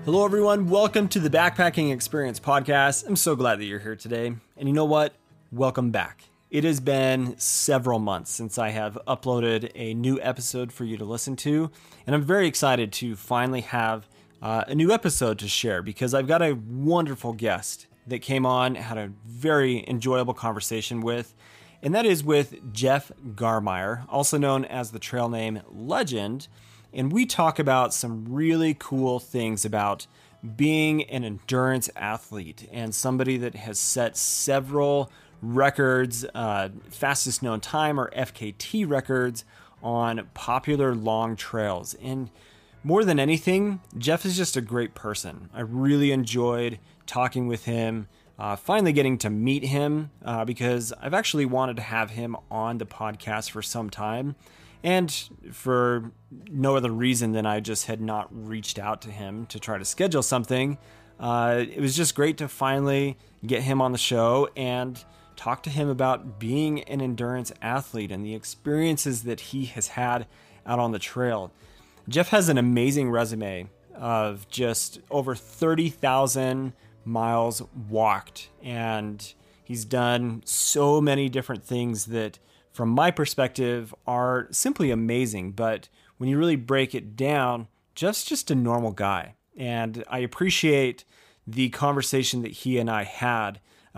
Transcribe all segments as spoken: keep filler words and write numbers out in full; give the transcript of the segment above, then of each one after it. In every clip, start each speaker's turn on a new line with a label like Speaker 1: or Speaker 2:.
Speaker 1: Hello, everyone. Welcome to the Backpacking Experience podcast. I'm so glad that you're here today. And you know what? Welcome back. It has been several months since I have uploaded a new episode for you to listen to. And I'm very excited to finally have uh, a new episode to share because I've got a wonderful guest that came on, had a very enjoyable conversation with. And that is with Jeff Garmire, also known as the trail name Legend. And we talk about some really cool things about being an endurance athlete and somebody that has set several records, uh, fastest known time or F K T records on popular long trails. And more than anything, Jeff is just a great person. I really enjoyed talking with him, uh, finally getting to meet him uh, because I've actually wanted to have him on the podcast for some time. And for no other reason than I just had not reached out to him to try to schedule something. Uh, it was just great to finally get him on the show and talk to him about being an endurance athlete and the experiences that he has had out on the trail. Jeff has an amazing resume of just over thirty thousand miles walked, and he's done so many different things that from my perspective, are simply amazing. But when you really break it down, Jeff's just a normal guy. And I appreciate the conversation that he and I had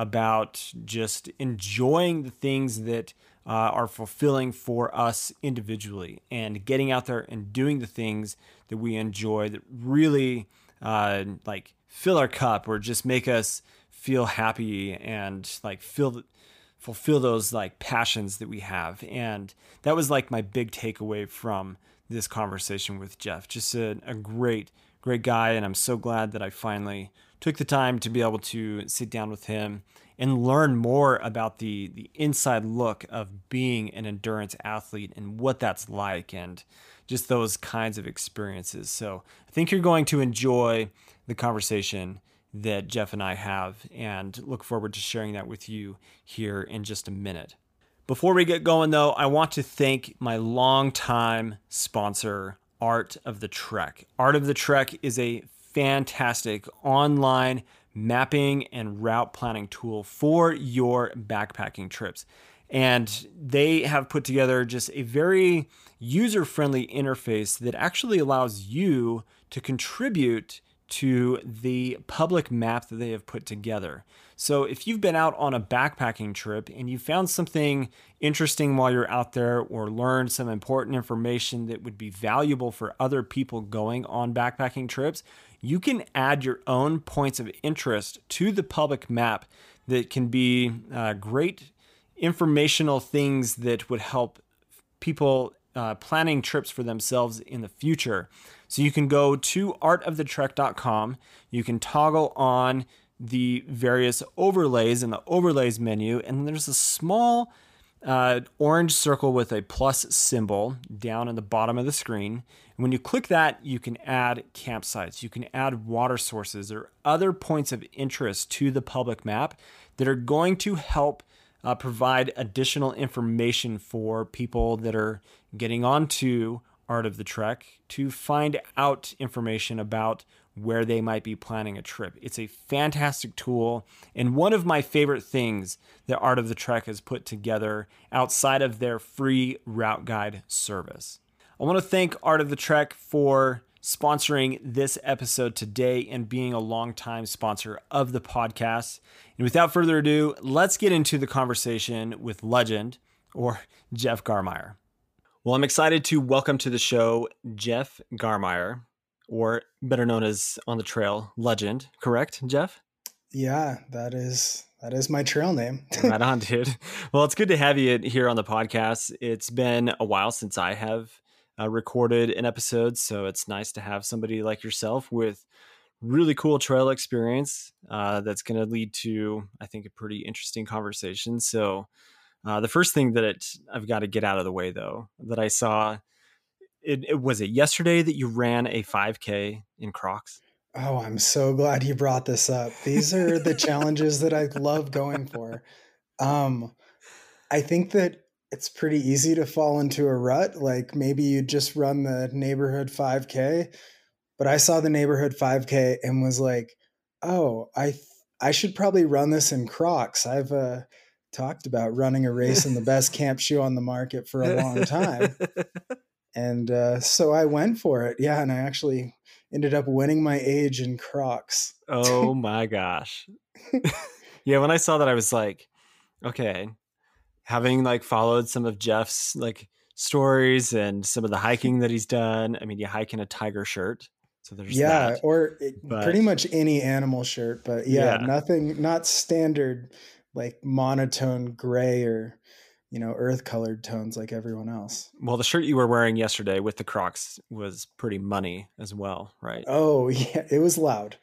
Speaker 1: about just enjoying the things that uh, are fulfilling for us individually and getting out there and doing the things that we enjoy that really uh, like fill our cup or just make us feel happy and like feel fulfill those like passions that we have. And that was like my big takeaway from this conversation with Jeff. Just a, a great, great guy. And I'm so glad that I finally took the time to be able to sit down with him and learn more about the, the inside look of being an endurance athlete and what that's like and just those kinds of experiences. So I think you're going to enjoy the conversation that Jeff and I have, and look forward to sharing that with you here in just a minute. Before we get going though, I want to thank my longtime sponsor, Art of the Trek. Art of the Trek is a fantastic online mapping and route planning tool for your backpacking trips. And they have put together just a very user-friendly interface that actually allows you to contribute to the public map that they have put together. So if you've been out on a backpacking trip and you found something interesting while you're out there or learned some important information that would be valuable for other people going on backpacking trips, you can add your own points of interest to the public map that can be uh, great informational things that would help people uh, planning trips for themselves in the future. So you can go to art of the trek dot com. You can toggle on the various overlays in the overlays menu, and there's a small uh, orange circle with a plus symbol down in the bottom of the screen. And when you click that, you can add campsites, you can add water sources or other points of interest to the public map that are going to help uh, provide additional information for people that are getting onto Art of the Trek to find out information about where they might be planning a trip. It's a fantastic tool and one of my favorite things that Art of the Trek has put together outside of their free route guide service. I want to thank Art of the Trek for sponsoring this episode today and being a longtime sponsor of the podcast. And without further ado, let's get into the conversation with Legend, or Jeff Garmire. Well, I'm excited to welcome to the show Jeff Garmire, or better known as on the trail, Legend. Correct, Jeff?
Speaker 2: Yeah, that is that is my trail name.
Speaker 1: Right on, dude. Well, it's good to have you here on the podcast. It's been a while since I have uh, recorded an episode, so it's nice to have somebody like yourself with really cool trail experience uh, that's going to lead to, I think, a pretty interesting conversation. So uh, the first thing that it, I've got to get out of the way, though, that I saw, it, it was it yesterday that you ran a five K in Crocs?
Speaker 2: Oh, I'm so glad you brought this up. These are the challenges that I love going for. Um, I think that it's pretty easy to fall into a rut. Like maybe you just run the neighborhood five K, but I saw the neighborhood five K and was like, oh, I th- I should probably run this in Crocs. I've uh, talked about running a race in the best camp shoe on the market for a long time. And uh, so I went for it. Yeah. And I actually ended up winning my age in Crocs.
Speaker 1: Oh my gosh. Yeah. When I saw that, I was like, okay, having like followed some of Jeff's like stories and some of the hiking that he's done. I mean, you hike in a tiger shirt. So there's
Speaker 2: Yeah.
Speaker 1: that.
Speaker 2: Or it,
Speaker 1: But
Speaker 2: pretty much any animal shirt. But yeah,
Speaker 1: yeah.
Speaker 2: nothing, not standard like monotone gray or, you know, earth colored tones like everyone else.
Speaker 1: Well, the shirt you were wearing yesterday with the Crocs was pretty money as well, right?
Speaker 2: Oh, yeah. It was loud.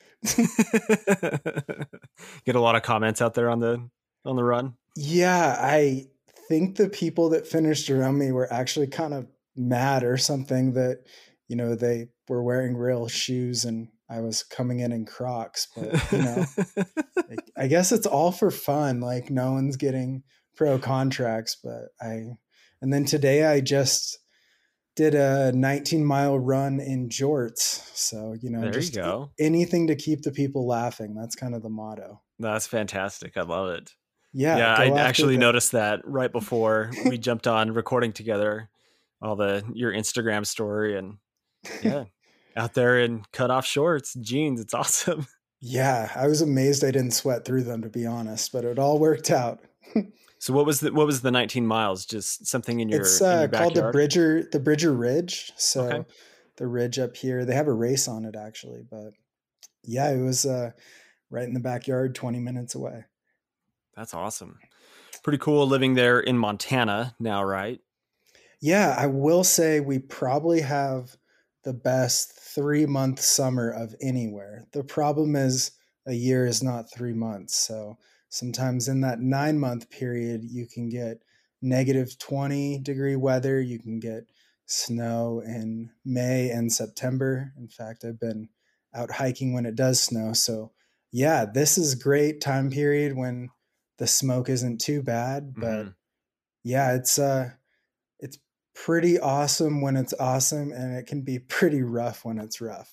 Speaker 1: Get a lot of comments out there on the on the run.
Speaker 2: Yeah, I think the people that finished around me were actually kind of mad or something that, you know, they were wearing real shoes and I was coming in in Crocs. But, you know, like, I guess it's all for fun. Like no one's getting pro contracts, but I, and then today I just did a nineteen mile run in jorts. So, you know,
Speaker 1: There
Speaker 2: just
Speaker 1: you go.
Speaker 2: anything to keep the people laughing. That's kind of the motto.
Speaker 1: That's fantastic. I love it.
Speaker 2: Yeah.
Speaker 1: Yeah,
Speaker 2: go
Speaker 1: I
Speaker 2: after
Speaker 1: actually
Speaker 2: the-
Speaker 1: noticed that right before we jumped on recording together, all the your Instagram story and yeah, out there in cut off shorts, jeans. It's awesome.
Speaker 2: Yeah, I was amazed I didn't sweat through them, to be honest, but it all worked out.
Speaker 1: So what was the what was the nineteen miles? Just something in your,
Speaker 2: It's
Speaker 1: in
Speaker 2: uh,
Speaker 1: your
Speaker 2: called the
Speaker 1: backyard?
Speaker 2: Bridger the Bridger Ridge. So
Speaker 1: Okay.
Speaker 2: the ridge up here, they have a race on it actually, but yeah, it was uh, right in the backyard, twenty minutes away.
Speaker 1: That's awesome. Pretty cool living there in Montana now, right?
Speaker 2: Yeah, I will say we probably have the best three month summer of anywhere. The problem is a year is not three months. So sometimes in that nine month period, you can get negative twenty degree weather. You can get snow in May and September. In fact, I've been out hiking when it does snow. So yeah, this is great time period when the smoke isn't too bad. But
Speaker 1: Mhm.
Speaker 2: yeah, it's uh it's pretty awesome when it's awesome, and it can be pretty rough when it's rough.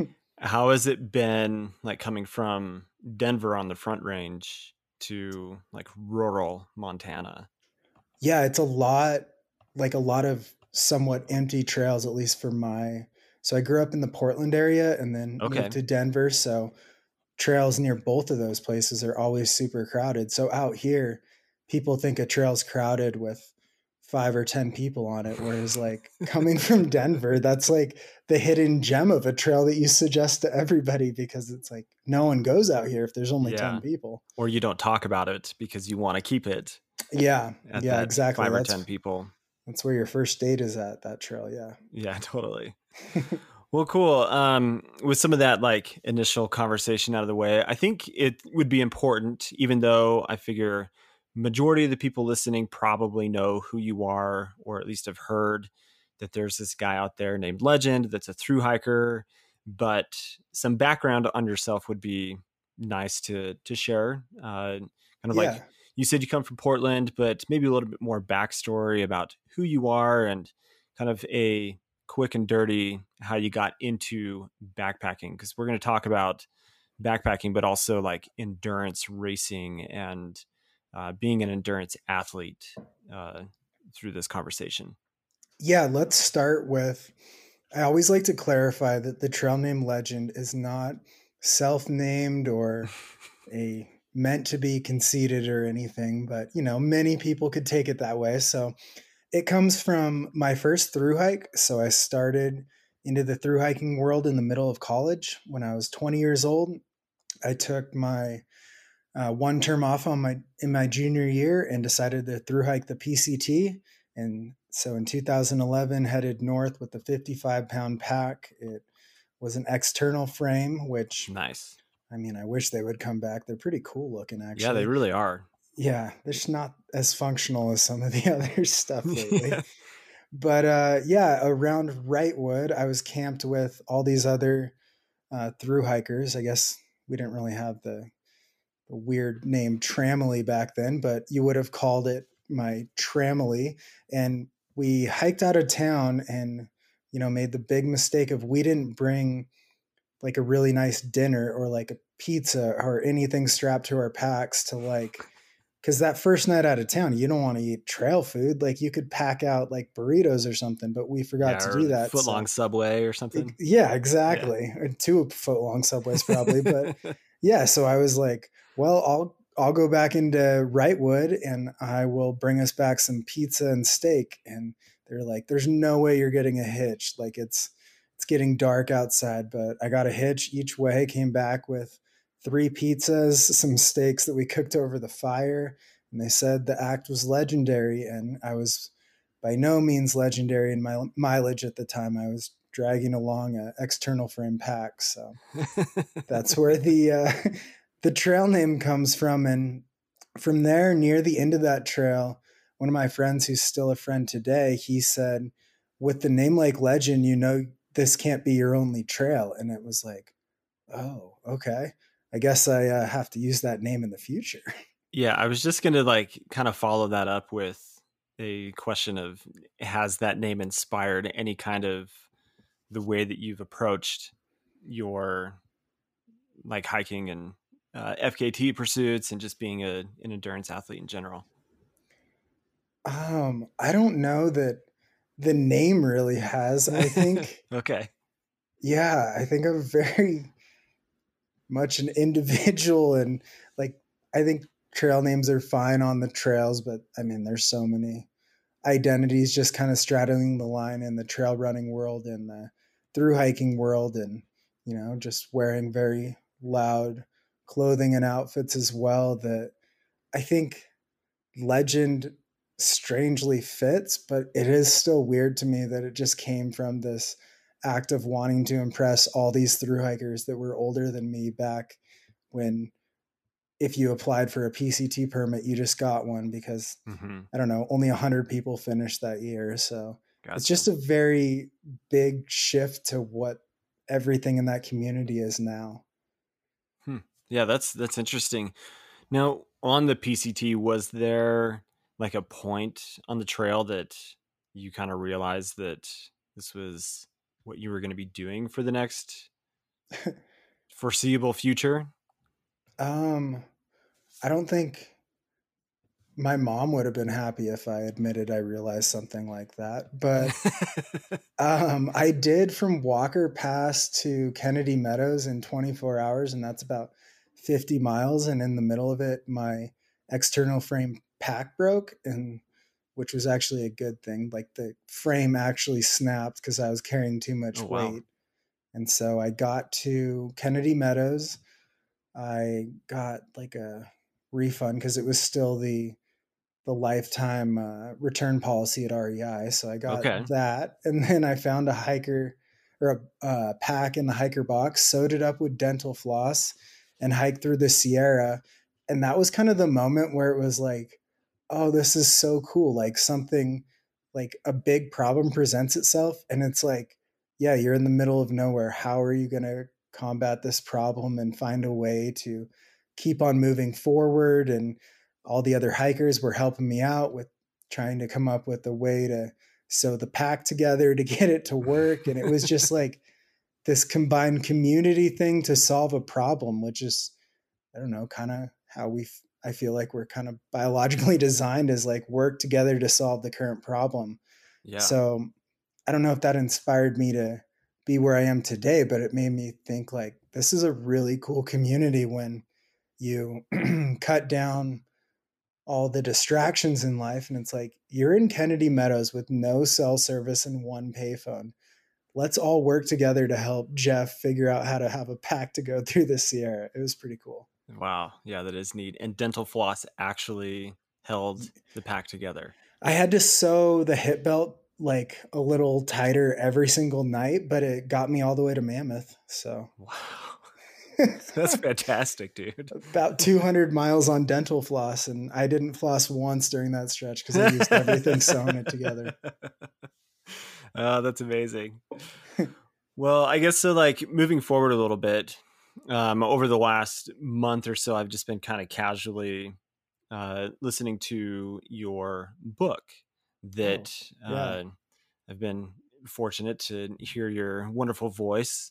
Speaker 1: How has it been like coming from Denver on the Front Range to like rural Montana?
Speaker 2: Yeah, it's a lot, like a lot of somewhat empty trails, at least for my. So I grew up in the Portland area and then
Speaker 1: Okay.
Speaker 2: moved to Denver. So trails near both of those places are always super crowded. So out here, people think a trail's crowded with five or ten people on it, whereas like coming from Denver, that's like the hidden gem of a trail that you suggest to everybody because it's like no one goes out here if there's only
Speaker 1: Yeah.
Speaker 2: ten people.
Speaker 1: Or you don't talk about it because you want to keep it
Speaker 2: Yeah,
Speaker 1: at
Speaker 2: yeah,
Speaker 1: that
Speaker 2: exactly.
Speaker 1: five or
Speaker 2: That's
Speaker 1: ten people.
Speaker 2: that's where your first date is at, that trail. Yeah.
Speaker 1: Yeah, totally. Well, cool. Um, with some of that like initial conversation out of the way, I think it would be important, even though I figure majority of the people listening probably know who you are, or at least have heard that there's this guy out there named Legend that's a thru hiker. But some background on yourself would be nice to to share. Uh, kind of
Speaker 2: Yeah.
Speaker 1: like you said, you come from Portland, but maybe a little bit more backstory about who you are and kind of a quick and dirty how you got into backpacking, because we're going to talk about backpacking, but also like endurance racing and uh, being an endurance athlete uh, through this conversation.
Speaker 2: Yeah, let's start with I always like to clarify that the trail name Legend is not self-named or a meant to be conceited or anything, but you know, many people could take it that way. So it comes from my first thru hike. So I started into the thru hiking world in the middle of college when I was twenty years old. I took my uh, one term off on my in my junior year and decided to thru hike the P C T. And so in two thousand eleven, headed north with the fifty-five pound pack. It was an external frame, which
Speaker 1: Nice.
Speaker 2: I mean, I wish they would come back. They're pretty cool looking, actually.
Speaker 1: Yeah, they really are.
Speaker 2: Yeah, they're just not as functional as some of the other stuff lately. But uh, yeah, around Wrightwood, I was camped with all these other uh, thru hikers. I guess we didn't really have the, the weird name Tramily back then, but you would have called it my Tramily. And we hiked out of town and, you know, made the big mistake of we didn't bring like a really nice dinner or like a pizza or anything strapped to our packs to like, because that first night out of town, you don't want to eat trail food. Like you could pack out like burritos or something, but we forgot
Speaker 1: Yeah,
Speaker 2: to
Speaker 1: or
Speaker 2: do
Speaker 1: the
Speaker 2: that.
Speaker 1: foot long
Speaker 2: So
Speaker 1: Subway or
Speaker 2: it,
Speaker 1: something.
Speaker 2: yeah,
Speaker 1: Yeah.
Speaker 2: exactly. Or two foot long subways probably, but yeah. So I was like, well, I'll I'll go back into Wrightwood and I will bring us back some pizza and steak. And they're like, there's no way you're getting a hitch. Like it's it's getting dark outside, but I got a hitch each way. Came back with three pizzas, some steaks that we cooked over the fire, and they said the act was legendary. And I was by no means legendary in my mileage at the time. I was dragging along an external frame pack, so that's where the uh, the trail name comes from. And from there, near the end of that trail, one of my friends, who's still a friend today, he said, "With the name Lake Legend, you know this can't be your only trail." And it was like, oh, okay. I guess I uh, have to use that name in the future.
Speaker 1: Yeah, I was just going to like kind of follow that up with a question of, has that name inspired any kind of the way that you've approached your like hiking and uh, F K T pursuits and just being a, an endurance athlete in general?
Speaker 2: Um, I don't know that the name really has. I think,
Speaker 1: Okay.
Speaker 2: yeah, I think I'm very much an individual, and like I think trail names are fine on the trails, but I mean there's so many identities just kind of straddling the line in the trail running world and the through hiking world, and you know just wearing very loud clothing and outfits as well, that I think legend strangely fits, but it is still weird to me that it just came from this act of wanting to impress all these through hikers that were older than me back when, if you applied for a P C T permit, you just got one because
Speaker 1: Mm-hmm.
Speaker 2: I don't know, only one hundred people finished that year. So it's
Speaker 1: Gotcha.
Speaker 2: just a very big shift to what everything in that community is now.
Speaker 1: Hmm. Yeah, that's that's interesting. Now, on the P C T, was there like a point on the trail that you kind of realized that this was what you were going to be doing for the next foreseeable future?
Speaker 2: um, I don't think my mom would have been happy if I admitted I realized something like that. But um, I did from Walker Pass to Kennedy Meadows in twenty-four hours, and that's about fifty miles. And in the middle of it, my external frame pack broke, and which was actually a good thing. Like the frame actually snapped because I was carrying too
Speaker 1: Oh,
Speaker 2: much
Speaker 1: wow.
Speaker 2: weight. And so I got to Kennedy Meadows. I got like a refund because it was still the the lifetime uh, return policy at R E I. So I got
Speaker 1: Okay.
Speaker 2: that. And then I found a hiker or a uh, pack in the hiker box, sewed it up with dental floss, and hiked through the Sierra. And that was kind of the moment where it was like, oh, this is so cool. Like something, like a big problem presents itself. And it's like, yeah, you're in the middle of nowhere. How are you going to combat this problem and find a way to keep on moving forward? And all the other hikers were helping me out with trying to come up with a way to sew the pack together to get it to work. And it was just like this combined community thing to solve a problem, which is, I don't know, kind of how we, I feel like we're kind of biologically designed as like work together to solve the current problem.
Speaker 1: Yeah.
Speaker 2: So I don't know if that inspired me to be where I am today, but it made me think like this is a really cool community when you cut down all the distractions in life. And it's like, you're in Kennedy Meadows with no cell service and one payphone. Let's all work together to help Jeff figure out how to have a pack to go through the Sierra. It was pretty cool.
Speaker 1: Wow. Yeah, that is neat. And dental floss actually held the pack together.
Speaker 2: I had to sew the hip belt like a little tighter every single night, but it got me all the way to Mammoth. So
Speaker 1: Wow. That's fantastic, dude.
Speaker 2: about two hundred miles on dental floss. And I didn't floss once during that stretch because I used everything sewing it together.
Speaker 1: Oh, that's amazing. Well, I guess so, like moving forward a little bit, um, over the last month or so, I've just been kind of casually uh, listening to your book
Speaker 2: Oh,
Speaker 1: that
Speaker 2: yeah.
Speaker 1: uh, I've been fortunate to hear your wonderful voice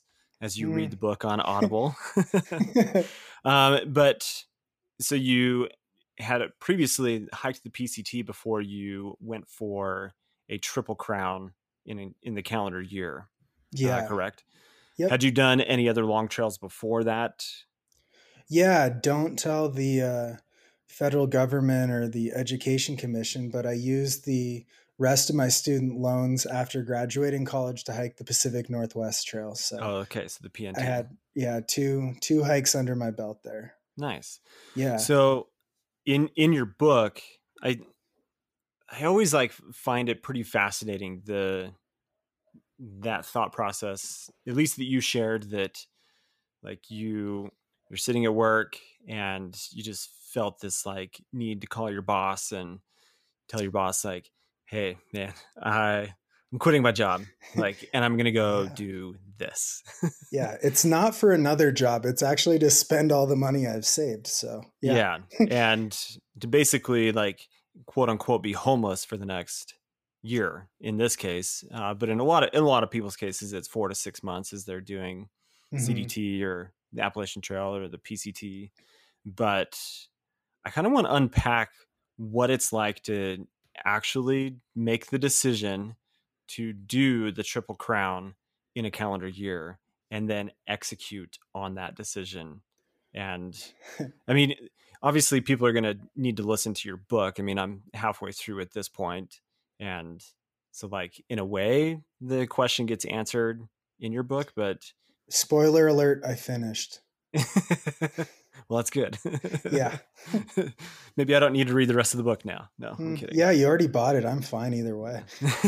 Speaker 1: as you read
Speaker 2: Mm.
Speaker 1: the book on Audible. um, but so you had previously hiked the P C T before you went for a Triple Crown in in the calendar year, uh,
Speaker 2: Yeah.
Speaker 1: correct?
Speaker 2: Yep.
Speaker 1: Had you done any other long trails before that?
Speaker 2: Yeah. Don't tell the uh, federal government or the education commission, but I used the rest of my student loans after graduating college to hike the Pacific Northwest Trail. So
Speaker 1: Oh, okay. So the
Speaker 2: I
Speaker 1: P N T.
Speaker 2: had, yeah, two, two hikes under my belt there.
Speaker 1: Nice.
Speaker 2: Yeah.
Speaker 1: So in in your book, I I always like find it pretty fascinating the that thought process, at least that you shared, that like you you're sitting at work and you just felt this like need to call your boss and tell your boss like, hey man, I I'm quitting my job, like, and I'm gonna go
Speaker 2: Yeah.
Speaker 1: do this.
Speaker 2: Yeah. It's not for another job. It's actually to spend all the money I've saved. So yeah.
Speaker 1: Yeah. And to basically like quote unquote be homeless for the next year in this case. Uh, but in a lot of in a lot of people's cases it's four to six months as they're doing
Speaker 2: hmm
Speaker 1: C D T or the Appalachian Trail or the P C T. But I kind of want to unpack what it's like to actually make the decision to do the Triple Crown in a calendar year and then execute on that decision. And I mean, obviously, people are going to need to listen to your book. I mean, I'm halfway through at this point, and so, like, in a way, the question gets answered in your book. But
Speaker 2: Spoiler alert, I finished.
Speaker 1: well, that's good.
Speaker 2: Yeah.
Speaker 1: Maybe I don't need to read the rest of the book now. No, I'm
Speaker 2: Mm,
Speaker 1: kidding.
Speaker 2: yeah, you already bought it. I'm fine either way.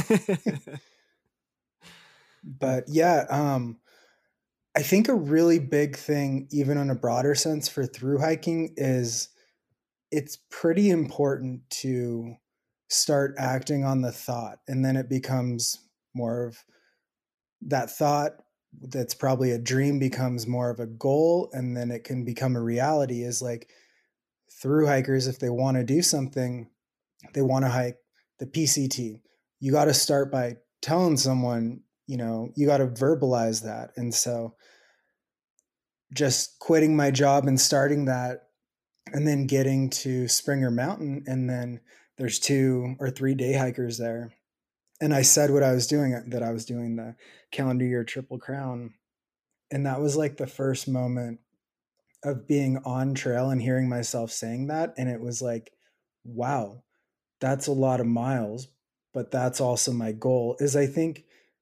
Speaker 2: But yeah, um, I think a really big thing, even on a broader sense for through hiking, is it's pretty important to start acting on the thought. And then it becomes more of that thought that's probably a dream becomes more of a goal. And then it can become a reality is like through hikers, if they want to do something, they want to hike the P C T. You got to start by telling someone, you know, you got to verbalize that. And so just quitting my job and starting that and then getting to Springer Mountain. And then there's two or three day hikers there. And I said what I was doing, that I was doing the calendar year Triple Crown. And that was like the first moment of being on trail and hearing myself saying that. And it was like, wow, that's a lot of miles, but that's also my goal. Is I think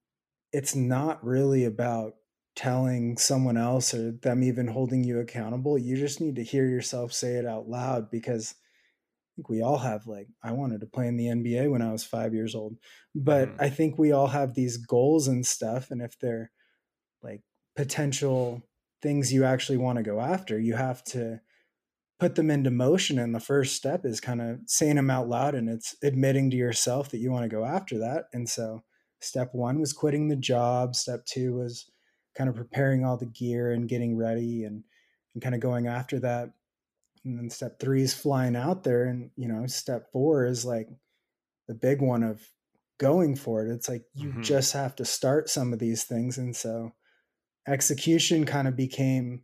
Speaker 2: it's not really about telling someone else or them even holding you accountable. You just need to hear yourself say it out loud because I think we all have, like, I wanted to play in the N B A when I was five years old, but
Speaker 1: Mhm.
Speaker 2: I think we all have these goals and stuff. And if they're like potential things you actually want to go after, you have to put them into motion. And the first step is kind of saying them out loud, and it's admitting to yourself that you want to go after that. And so step one was quitting the job. Step two was kind of preparing all the gear and getting ready and, and kind of going after that. And then step three is flying out there. And, you know, step four is like the big one of going for it. It's like you
Speaker 1: Mhm.
Speaker 2: just have to start some of these things. And so execution kind of became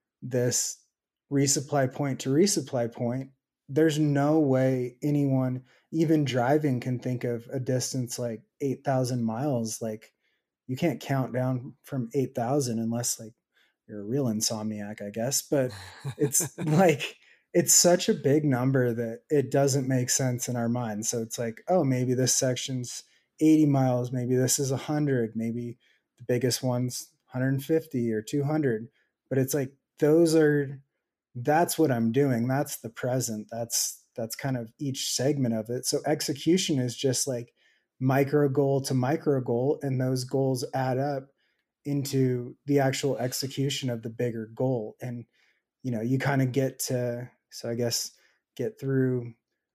Speaker 2: this resupply point to resupply point. There's no way anyone, even driving, can think of a distance like eight thousand miles. Like, you can't count down from eight thousand unless, like, you're a real insomniac, I guess. But it's like, it's such a big number that it doesn't make sense in our minds. So it's like, oh, maybe this section's eighty miles. Maybe this is one hundred. Maybe the biggest one's one hundred fifty or two hundred. But it's like, those are that's what I'm doing. That's the present. That's that's kind of each segment of it. So execution is just like micro goal to micro goal, and those goals add up into the actual execution of the bigger goal. And you know, you kind of get to, so I guess, get through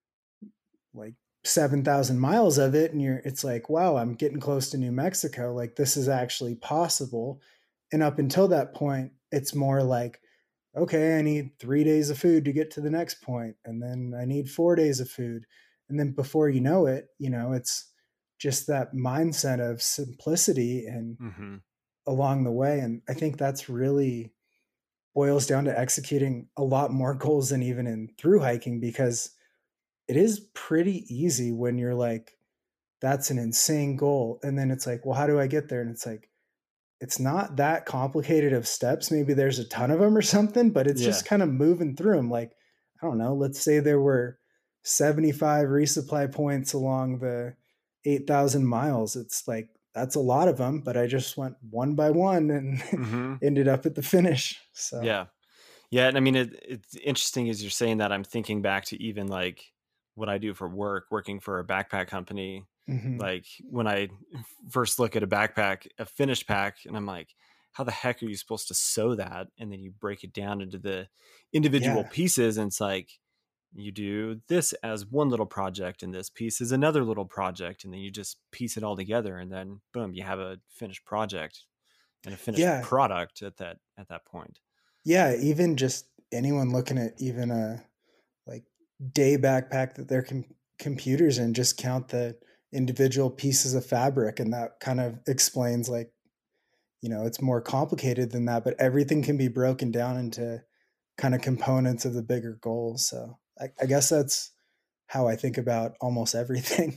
Speaker 2: like seven thousand miles of it, and you're it's like, wow, I'm getting close to New Mexico. Like, this is actually possible. And up until that point, it's more like, okay, I need three days of food to get to the next point, and then I need four days of food. And then before you know it, you know, it's just that mindset of simplicity. And
Speaker 1: Mhm.
Speaker 2: along the way. And I think that's really boils down to executing a lot more goals than even in through hiking, because it is pretty easy when you're like, that's an insane goal. And then it's like, well, how do I get there? And it's like, it's not that complicated of steps. Maybe there's a ton of them or something, but it's
Speaker 1: Yeah.
Speaker 2: just kind of moving through them. Like, I don't know, let's say there were seventy-five resupply points along the eight thousand miles. It's like, that's a lot of them, but I just went one by one and
Speaker 1: Mm-hmm.
Speaker 2: ended up at the finish. So,
Speaker 1: Yeah. Yeah. And I mean, it, it's interesting as you're saying that. I'm thinking back to even like what I do for work, working for a backpack company.
Speaker 2: mhm.
Speaker 1: Like when I first look at a backpack, a finished pack, and I'm like, how the heck are you supposed to sew that? And then you break it down into the individual
Speaker 2: Yeah.
Speaker 1: pieces. And it's like, you do this as one little project and this piece is another little project. And then you just piece it all together. And then boom, you have a finished project and a finished
Speaker 2: Yeah.
Speaker 1: product at that, at that point.
Speaker 2: Yeah. Even just anyone looking at even a like day backpack that their com- computers in, just count the individual pieces of fabric. And that kind of explains, like, you know, it's more complicated than that, but everything can be broken down into kind of components of the bigger goal. So I, I guess that's how I think about almost everything.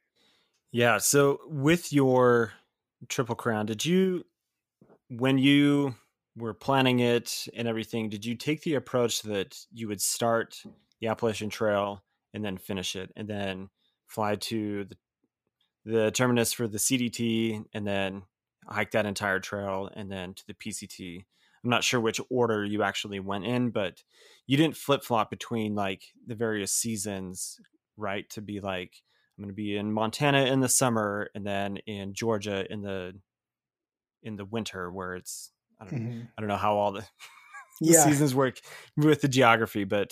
Speaker 1: Yeah. So with your Triple Crown, did you, when you were planning it and everything, did you take the approach that you would start the Appalachian Trail and then finish it and then fly to the, the terminus for the C D T and then hike that entire trail and then to the P C T? I'm not sure which order you actually went in, but you didn't flip flop between like the various seasons, right? To be like, I'm going to be in Montana in the summer and then in Georgia in the in the winter, where it's I don't
Speaker 2: hmm
Speaker 1: I don't know how all the, the
Speaker 2: Yeah.
Speaker 1: seasons work with the geography, but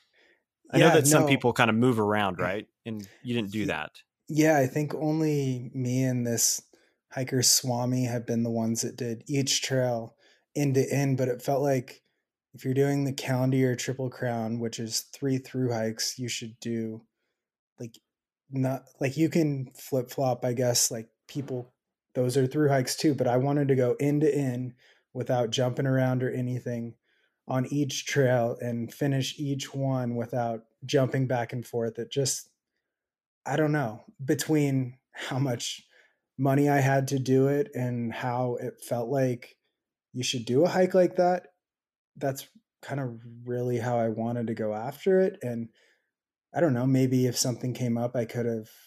Speaker 1: I know
Speaker 2: Yeah.
Speaker 1: that some
Speaker 2: No.
Speaker 1: people kind of move around, right? And you didn't do
Speaker 2: Ye-
Speaker 1: that.
Speaker 2: Yeah. I think only me and this hiker Swami have been the ones that did each trail end to end, but it felt like if you're doing the County or Triple Crown, which is three through hikes, you should do like not like you can flip flop, I guess, like people, those are through hikes too, but I wanted to go end to end without jumping around or anything on each trail and finish each one without jumping back and forth. It just, I don't know, between how much money I had to do it and how it felt like you should do a hike like that, that's kind of really how I wanted to go after it. And I don't know, maybe if something came up, I could have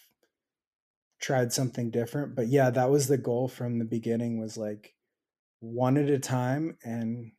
Speaker 2: tried something different. But yeah, that was the goal from the beginning, was like one at a time. And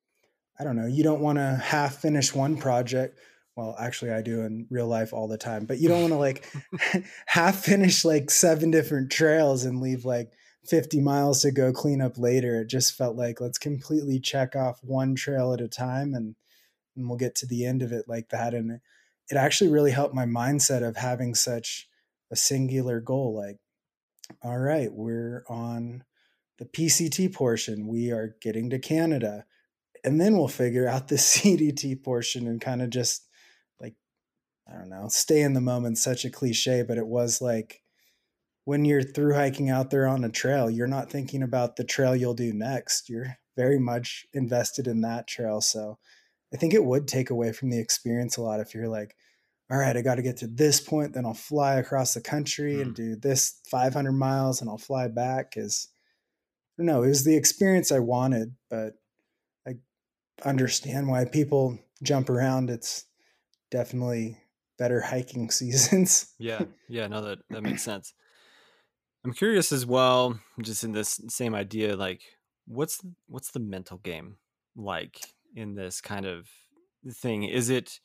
Speaker 2: I don't know, you don't want to half finish one project. Well, actually, I do in real life all the time, but you don't want to like half finish like seven different trails and leave like fifty miles to go clean up later. It just felt like, let's completely check off one trail at a time, and, and we'll get to the end of it like that. And it actually really helped my mindset of having such a singular goal. Like, all right, we're on the P C T portion, we are getting to Canada, and then we'll figure out the C D T portion, and kind of just like, I don't know, stay in the moment. Such a cliche, but it was like when you're through hiking out there on a trail, you're not thinking about the trail you'll do next. You're very much invested in that trail. So I think it would take away from the experience a lot if you're like, all right, I got to get to this point, then I'll fly across the country and
Speaker 1: Hmm.
Speaker 2: do this five hundred miles and I'll fly back. Is, I don't know, it was the experience I wanted, but I understand why people jump around. It's definitely better hiking seasons.
Speaker 1: Yeah. Yeah. No, that, that makes sense. I'm curious as well, just in this same idea, like what's what's the mental game like in this kind of thing? Is it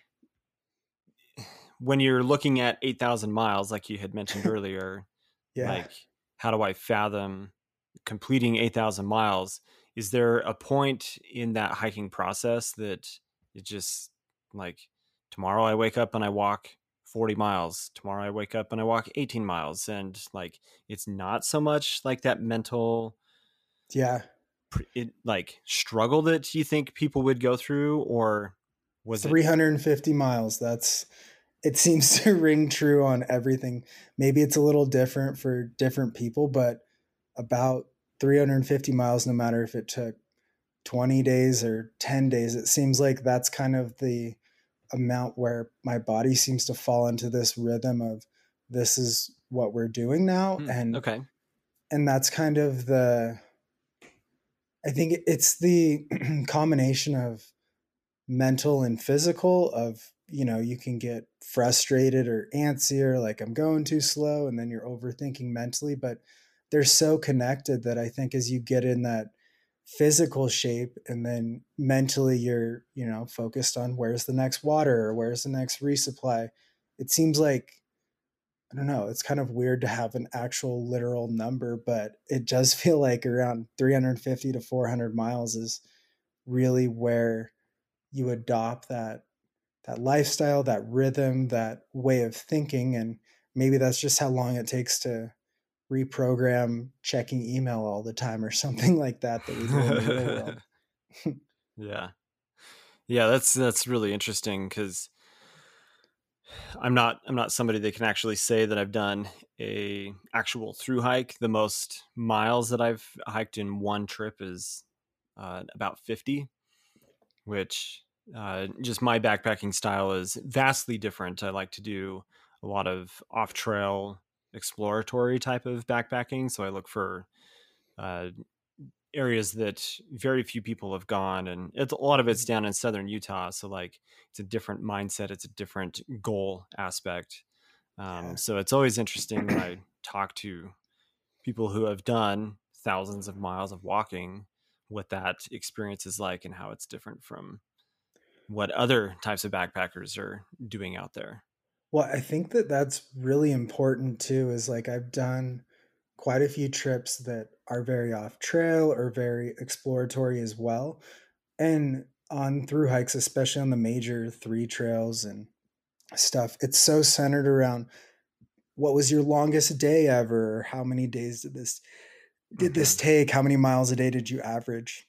Speaker 1: when you're looking at eight thousand miles, like you had mentioned earlier,
Speaker 2: Yeah.
Speaker 1: like how do I fathom completing eight thousand miles? Is there a point in that hiking process that it just like tomorrow I wake up and I walk forty miles, tomorrow I wake up and I walk eighteen miles, and like it's not so much like that mental
Speaker 2: Yeah.
Speaker 1: pr- it like struggle that you think people would go through, or was it
Speaker 2: three hundred fifty miles. That's, it seems to ring true on everything. Maybe it's a little different for different people, but about three hundred fifty miles, no matter if it took twenty days or ten days. It seems like that's kind of the amount where my body seems to fall into this rhythm of this is what we're doing now.
Speaker 1: Hmm,
Speaker 2: And,
Speaker 1: okay.
Speaker 2: and that's kind of the, I think it's the combination of mental and physical of, you know, you can get frustrated or antsy or like I'm going too slow, and then you're overthinking mentally, but they're so connected that I think as you get in that physical shape and then mentally you're, you know, focused on where's the next water or where's the next resupply. It seems like, I don't know, it's kind of weird to have an actual literal number, but it does feel like around three hundred fifty to four hundred miles is really where you adopt that that lifestyle, that rhythm, that way of thinking. And maybe that's just how long it takes to reprogram checking email all the time or something like that that we do in the real world.
Speaker 1: Yeah. Yeah, that's that's really interesting because I'm not I'm not somebody that can actually say that I've done a actual through hike. The most miles that I've hiked in one trip is uh, about fifty, which uh, just my backpacking style is vastly different. I like to do a lot of off trail exploratory type of backpacking, so I look for uh, areas that very few people have gone, and it's a lot of it's down in southern Utah, so like it's a different mindset, it's a different goal aspect. Um,
Speaker 2: Yeah.
Speaker 1: so it's always interesting when I talk to people who have done thousands of miles of walking, what that experience is like and how it's different from what other types of backpackers are doing out there.
Speaker 2: Well, I think that that's really important too, is like I've done quite a few trips that are very off trail or very exploratory as well. And on through hikes, especially on the major three trails and stuff, it's so centered around what was your longest day ever? How many days did this did this
Speaker 1: Mm-hmm.
Speaker 2: take? How many miles a day did you average?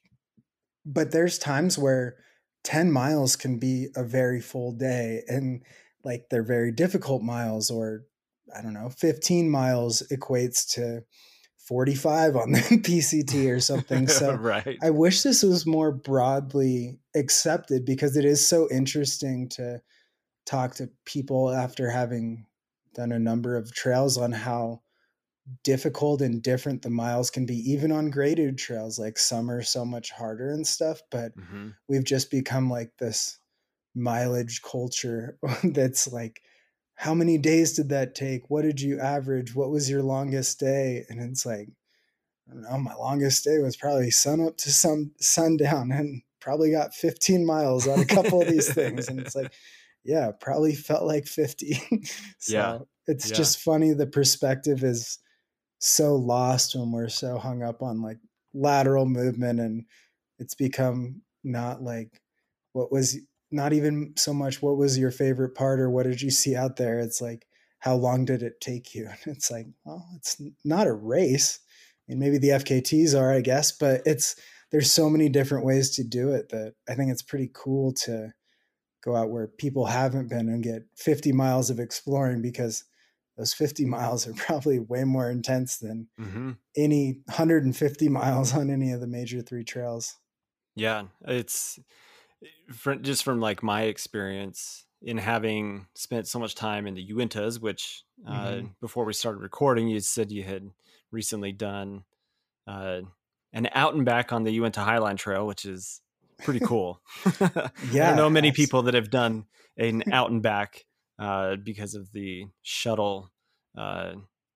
Speaker 2: But there's times where ten miles can be a very full day, and like they're very difficult miles, or I don't know, fifteen miles equates to forty-five on the P C T or something. So
Speaker 1: Right.
Speaker 2: I wish this was more broadly accepted because it is so interesting to talk to people after having done a number of trails on how difficult and different the miles can be, even on graded trails. Like some are so much harder and stuff, but
Speaker 1: Mm-hmm.
Speaker 2: we've just become like this mileage culture that's like, how many days did that take? What did you average? What was your longest day? And it's like, I don't know, my longest day was probably sun up to some sundown and probably got fifteen miles on a couple of these things. And it's like, yeah, probably felt like fifty.
Speaker 1: Yeah.
Speaker 2: So it's
Speaker 1: Yeah.
Speaker 2: just funny. The perspective is so lost when we're so hung up on like lateral movement, and it's become not like what was not even so much what was your favorite part or what did you see out there. It's like, how long did it take you? And it's like, well, it's not a race. And maybe the F K Ts are, I guess, but it's there's so many different ways to do it that I think it's pretty cool to go out where people haven't been and get fifty miles of exploring, because those fifty miles are probably way more intense than
Speaker 1: Mm-hmm.
Speaker 2: any one hundred fifty miles on any of the major three trails.
Speaker 1: Yeah. It's for, just from like my experience in having spent so much time in the Uintas, which uh,
Speaker 2: Mm-hmm.
Speaker 1: before we started recording, you said you had recently done uh, an out and back on the Uinta Highline Trail, which is pretty cool. I don't
Speaker 2: Yeah,
Speaker 1: know many
Speaker 2: abs-
Speaker 1: people that have done an out and back uh, because of the shuttle uh,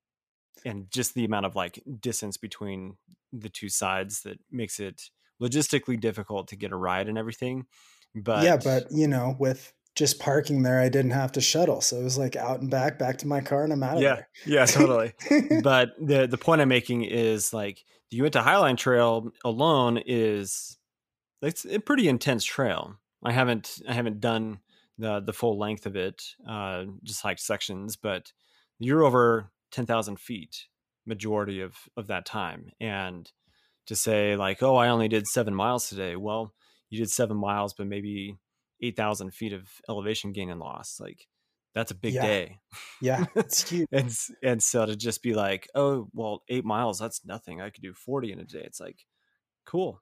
Speaker 1: and just the amount of like distance between the two sides that makes it logistically difficult to get a ride and everything.
Speaker 2: yeah,
Speaker 1: But
Speaker 2: but you know, with just parking there, I didn't have to shuttle, so it was like out and back, back to my car, and I'm out of
Speaker 1: yeah,
Speaker 2: there.
Speaker 1: yeah, totally. But the the point I'm making is like the Uinta Highline Trail alone is it's a pretty intense trail. I haven't I haven't done the the full length of it, uh, just like sections, but you're over ten thousand feet majority of of that time. And to say like, oh, I only did seven miles today. Well, you did seven miles, but maybe eight thousand feet of elevation gain and loss. Like that's a big
Speaker 2: Yeah.
Speaker 1: day.
Speaker 2: Yeah. It's huge.
Speaker 1: and s- and so to just be like, oh well, eight miles, that's nothing. I could do forty in a day. It's like, cool.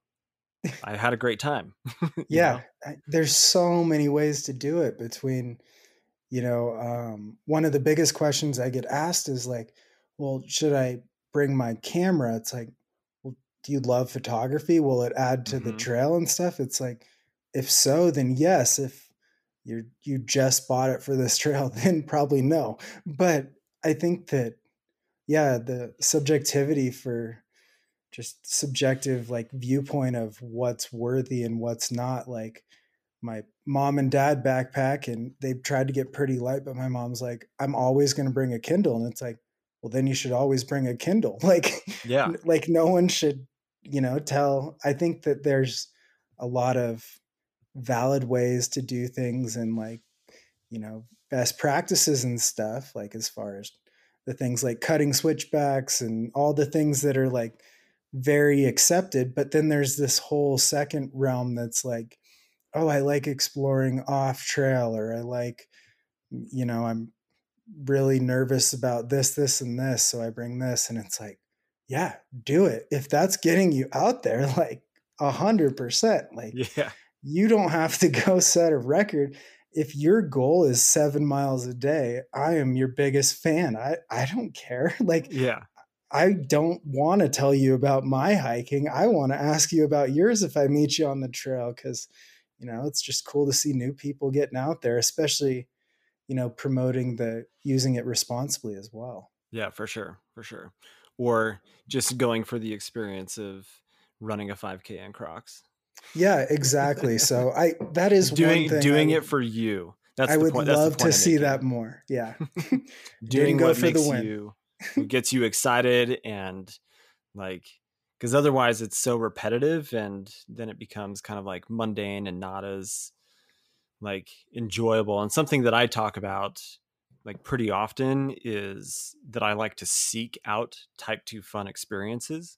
Speaker 1: I had a great time. you
Speaker 2: Yeah.
Speaker 1: know?
Speaker 2: I, there's so many ways to do it between, you know, um, one of the biggest questions I get asked is like, well, should I bring my camera? It's like, well, do you love photography? Will it add to the
Speaker 1: hmm
Speaker 2: trail and stuff? It's like, if so, then yes. If you you just bought it for this trail, then probably no. But I think that, yeah, the subjectivity for just subjective like viewpoint of what's worthy and what's not, like my mom and dad backpack and they tried to get pretty light, but my mom's like, I'm always going to bring a Kindle. And it's like, well, then you should always bring a Kindle. Like,
Speaker 1: Yeah.
Speaker 2: like no one should, you know, tell. I think that there's a lot of valid ways to do things and like, you know, best practices and stuff, like as far as the things like cutting switchbacks and all the things that are like very accepted. But then there's this whole second realm that's like, oh, I like exploring off trail, or I like, you know, I'm really nervous about this, this, and this. So I bring this. And it's like, yeah, do it. If that's getting you out there, like a hundred percent, like
Speaker 1: Yeah.
Speaker 2: you don't have to go set a record. If your goal is seven miles a day, I am your biggest fan. I, I don't care. Like,
Speaker 1: Yeah.
Speaker 2: I don't want to tell you about my hiking. I want to ask you about yours if I meet you on the trail, because, you know, it's just cool to see new people getting out there, especially, you know, promoting the using it responsibly as well.
Speaker 1: Yeah, for sure. For sure. Or just going for the experience of running a five K in Crocs.
Speaker 2: Yeah, exactly. So I that is one
Speaker 1: doing
Speaker 2: thing I
Speaker 1: doing
Speaker 2: would
Speaker 1: it for you. That's
Speaker 2: I
Speaker 1: the
Speaker 2: would
Speaker 1: point. That's the
Speaker 2: love to
Speaker 1: point I'm
Speaker 2: see
Speaker 1: making.
Speaker 2: that more. Yeah. Didn't
Speaker 1: Doing
Speaker 2: go
Speaker 1: what
Speaker 2: for the
Speaker 1: makes
Speaker 2: win.
Speaker 1: you, what gets you excited, and like, because otherwise it's so repetitive, and then it becomes kind of like mundane and not as like enjoyable. And something that I talk about like pretty often is that I like to seek out type two fun experiences.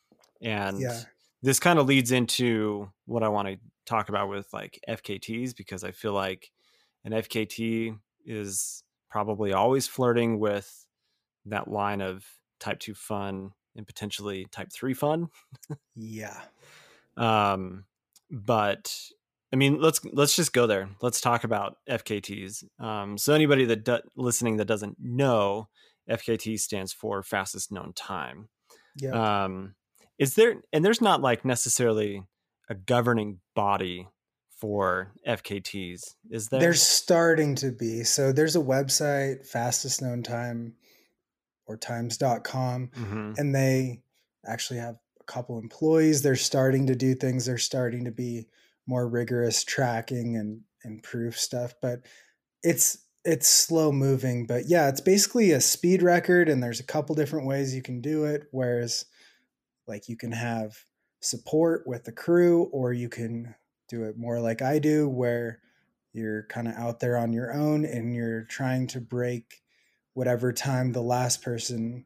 Speaker 1: And
Speaker 2: Yeah.
Speaker 1: this kind of leads into what I want to talk about with like F K Ts, because I feel like an F K T is probably always flirting with that line of type two fun and potentially type three fun.
Speaker 2: Yeah.
Speaker 1: Um, but I mean, let's let's just go there. Let's talk about F K Ts. Um, so anybody that do, listening that doesn't know, F K T stands for fastest known time.
Speaker 2: Yep.
Speaker 1: Um, is there, and there's not like necessarily a governing body for F K Ts, is there?
Speaker 2: There's starting to be. So there's a website, fastest known time or times dot com,
Speaker 1: Mm-hmm.
Speaker 2: and they actually have a couple employees. They're starting to do things. They're starting to be more rigorous tracking and and proof stuff, but it's it's slow moving. But yeah, it's basically a speed record, and there's a couple different ways you can do it. Whereas like you can have support with the crew, or you can do it more like I do, where you're kind of out there on your own and you're trying to break whatever time the last person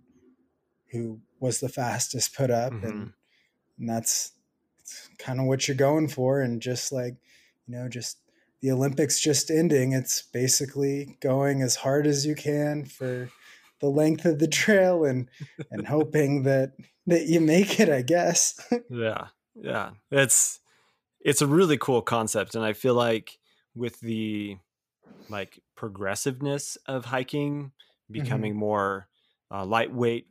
Speaker 2: who was the fastest put up.
Speaker 1: Mm-hmm.
Speaker 2: And, and that's kind of what you're going for. And just like, you know, just the Olympics just ending, it's basically going as hard as you can for the length of the trail and and hoping that that you make it, I guess.
Speaker 1: Yeah, yeah. It's it's a really cool concept, and I feel like with the like progressiveness of hiking
Speaker 2: hmm
Speaker 1: becoming more uh, lightweight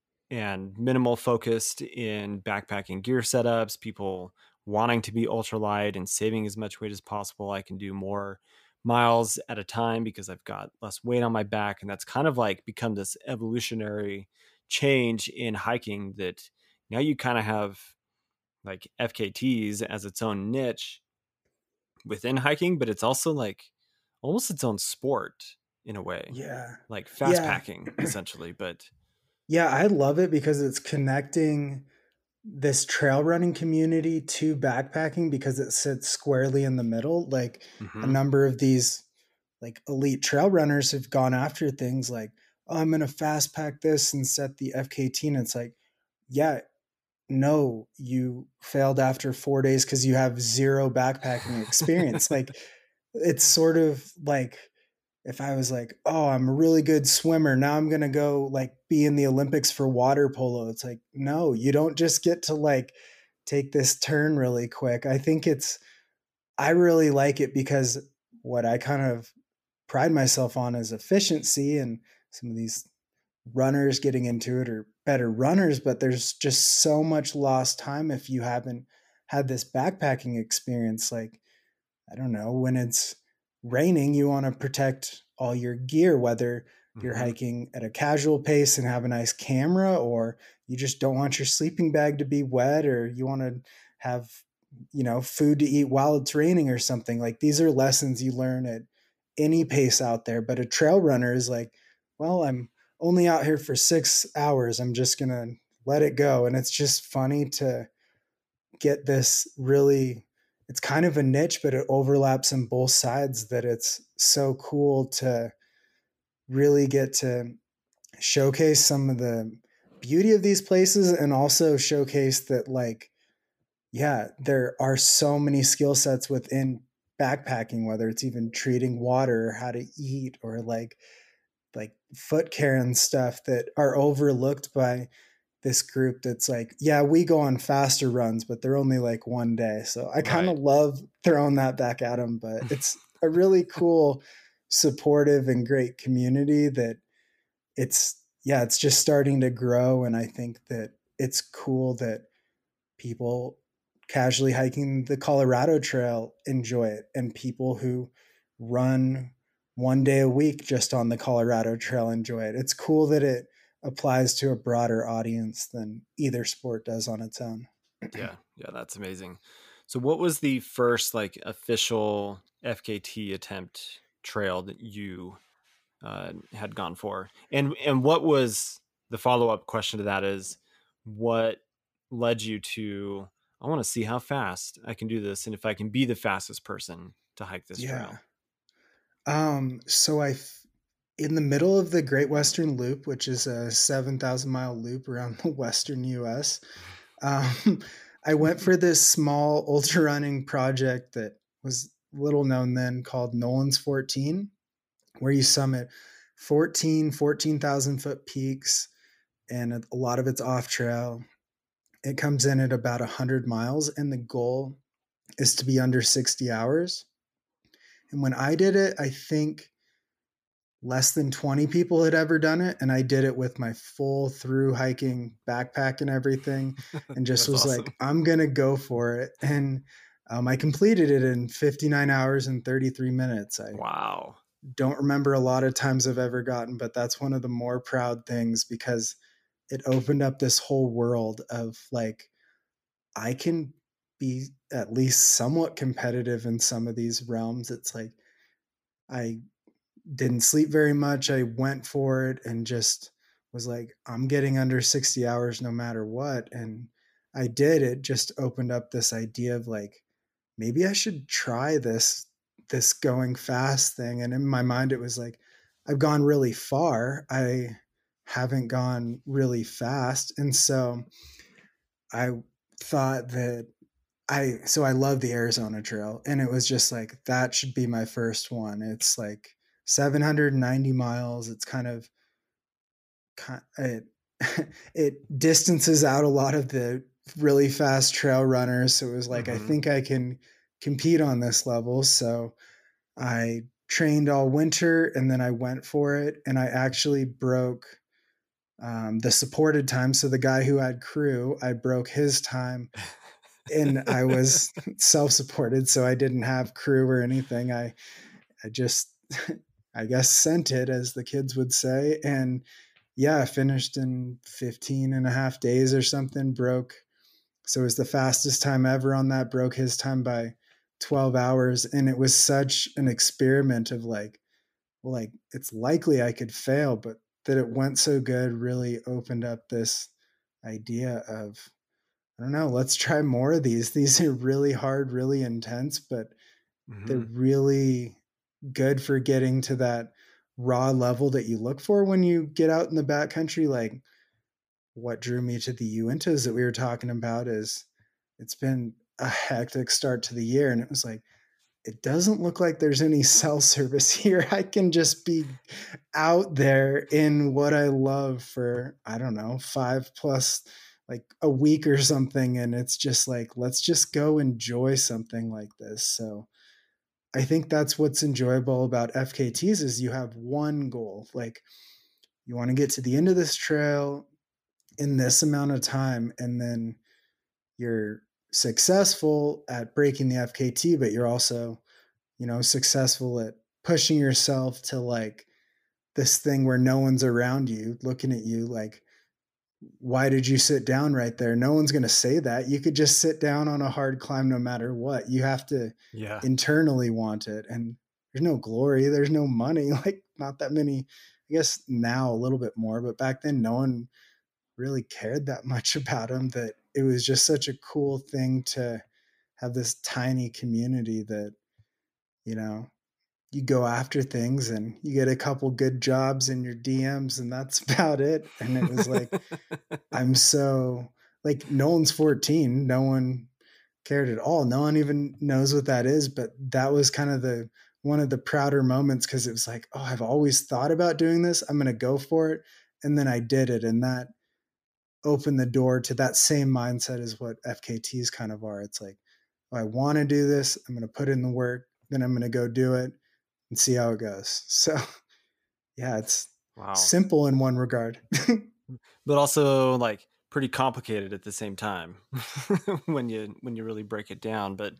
Speaker 1: and minimal focused in backpacking gear setups, people wanting to be ultralight and saving as much weight as possible, I can do more miles at a time because I've got less weight on my back. And that's kind of like become this evolutionary change in hiking, that now you kind of have like F K Ts as its own niche within hiking, but it's also like almost its own sport in a way,
Speaker 2: Yeah.
Speaker 1: like fast
Speaker 2: Yeah.
Speaker 1: packing essentially. But
Speaker 2: Yeah, I love it because it's connecting this trail running community to backpacking because it sits squarely in the middle. Like a
Speaker 1: mhm,
Speaker 2: number of these like elite trail runners have gone after things like, oh, I'm gonna fast pack this and set the F K T. And it's like, yeah, no, you failed after four days because you have zero backpacking experience. Like it's sort of like if I was like, oh, I'm a really good swimmer, now I'm going to go like be in the Olympics for water polo. It's like, no, you don't just get to like take this turn really quick. I think it's, I really like it because what I kind of pride myself on is efficiency, and some of these runners getting into it are better runners, but there's just so much lost time if you haven't had this backpacking experience. Like, I don't know, when it's raining, you want to protect all your gear, whether you're
Speaker 1: Mm-hmm.
Speaker 2: hiking at a casual pace and have a nice camera, or you just don't want your sleeping bag to be wet, or you want to have, you know, food to eat while it's raining or something. Like, these are lessons you learn at any pace out there. But a trail runner is like, well, I'm only out here for six hours. I'm just going to let it go. And it's just funny to get this really, it's kind of a niche, but it overlaps on both sides, that it's so cool to really get to showcase some of the beauty of these places, and also showcase that, like, yeah, there are so many skill sets within backpacking, whether it's even treating water or how to eat, or like like foot care and stuff, that are overlooked by this group that's like, yeah, we go on faster runs, but they're only like one day. So I kind
Speaker 1: Right.
Speaker 2: of love throwing that back at them, but it's a really cool, supportive, and great community that it's, yeah, it's just starting to grow. And I think that it's cool that people casually hiking the Colorado Trail enjoy it, and people who run one day a week just on the Colorado Trail enjoy it. It's cool that it applies to a broader audience than either sport does on its own.
Speaker 1: Yeah. Yeah. That's amazing. So what was the first like official F K T attempt trail that you uh, had gone for? And, and what was the follow-up question to that is what led you to, I want to see how fast I can do this. And if I can be the fastest person to hike this
Speaker 2: Yeah.
Speaker 1: trail.
Speaker 2: Um, so I, f- in the middle of the Great Western Loop, which is a seven thousand mile loop around the Western U S, um, I went for this small ultra running project that was little known then, called Nolan's fourteen, where you summit fourteen, fourteen thousand foot peaks, and a lot of it's off trail. It comes in at about one hundred miles, and the goal is to be under sixty hours. And when I did it, I think less than twenty people had ever done it. And I did it with my full through hiking backpack and everything, and just
Speaker 1: That's
Speaker 2: was
Speaker 1: awesome.
Speaker 2: like, I'm going to go for it. And um, I completed it in fifty-nine hours and thirty-three minutes. I
Speaker 1: Wow.
Speaker 2: don't remember a lot of times I've ever gotten, but that's one of the more proud things, because it opened up this whole world of like, I can be at least somewhat competitive in some of these realms. It's like, I didn't sleep very much. I went for it and just was like, I'm getting under sixty hours no matter what. And I did. It just opened up this idea of like, maybe I should try this this going fast thing. And in my mind it was like, I've gone really far. I haven't gone really fast. And so I thought that I so I love the Arizona Trail, and it was just like, that should be my first one. It's like seven hundred ninety miles. It's kind of it it distances out a lot of the really fast trail runners. So it was like, I
Speaker 1: Mm-hmm.
Speaker 2: think I can compete on this level. So I trained all winter, and then I went for it, and I actually broke um, the supported time. So the guy who had crew, I broke his time, and I was self-supported, so I didn't have crew or anything. I I just I guess sent it, as the kids would say. And yeah, I finished in fifteen and a half days or something, broke. So it was the fastest time ever on that, broke his time by twelve hours. And it was such an experiment of like, well, like, it's likely I could fail, but that it went so good really opened up this idea of, I don't know, let's try more of these. These are really hard, really intense, but they're
Speaker 1: Mm-hmm.
Speaker 2: really good for getting to that raw level that you look for when you get out in the backcountry. Like, what drew me to the Uintas that we were talking about is, it's been a hectic start to the year. And it was like, it doesn't look like there's any cell service here. I can just be out there in what I love for, I don't know, five plus like a week or something. And it's just like, let's just go enjoy something like this. So I think that's what's enjoyable about F K Ts is you have one goal. Like you want to get to the end of this trail in this amount of time, and then you're successful at breaking the F K T, but you're also, you know, successful at pushing yourself to like this thing where no one's around you looking at you like, why did you sit down right there? No one's going to say that. You could just sit down on a hard climb no matter what. You have to
Speaker 1: Yeah.
Speaker 2: internally want it. And there's no glory, there's no money, like not that many. I guess now a little bit more, but back then no one really cared that much about them, that it was just such a cool thing to have this tiny community that, you know, you go after things and you get a couple good jobs in your D Ms and that's about it. And it was like, I'm so like, no one's fourteen. No one cared at all. No one even knows what that is. But that was kind of the, one of the prouder moments. Cause it was like, oh, I've always thought about doing this. I'm going to go for it. And then I did it. And that opened the door to that same mindset as what F K Ts kind of are. It's like, oh, I want to do this. I'm going to put in the work, then I'm going to go do it and see how it goes. So yeah, it's
Speaker 1: Wow.
Speaker 2: simple in one regard,
Speaker 1: but also like pretty complicated at the same time when you, when you really break it down. But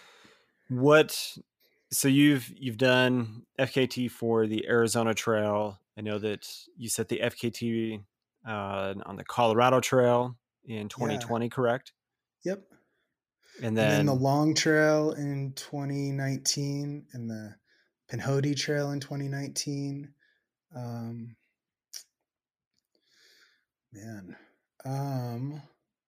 Speaker 1: what, so you've, you've done F K T for the Arizona Trail. I know that you set the F K T uh, on the Colorado Trail in twenty twenty, yeah. Correct?
Speaker 2: Yep.
Speaker 1: And then,
Speaker 2: and then the Long Trail in twenty nineteen and the Pinhoti Trail in twenty nineteen. Um, man, um,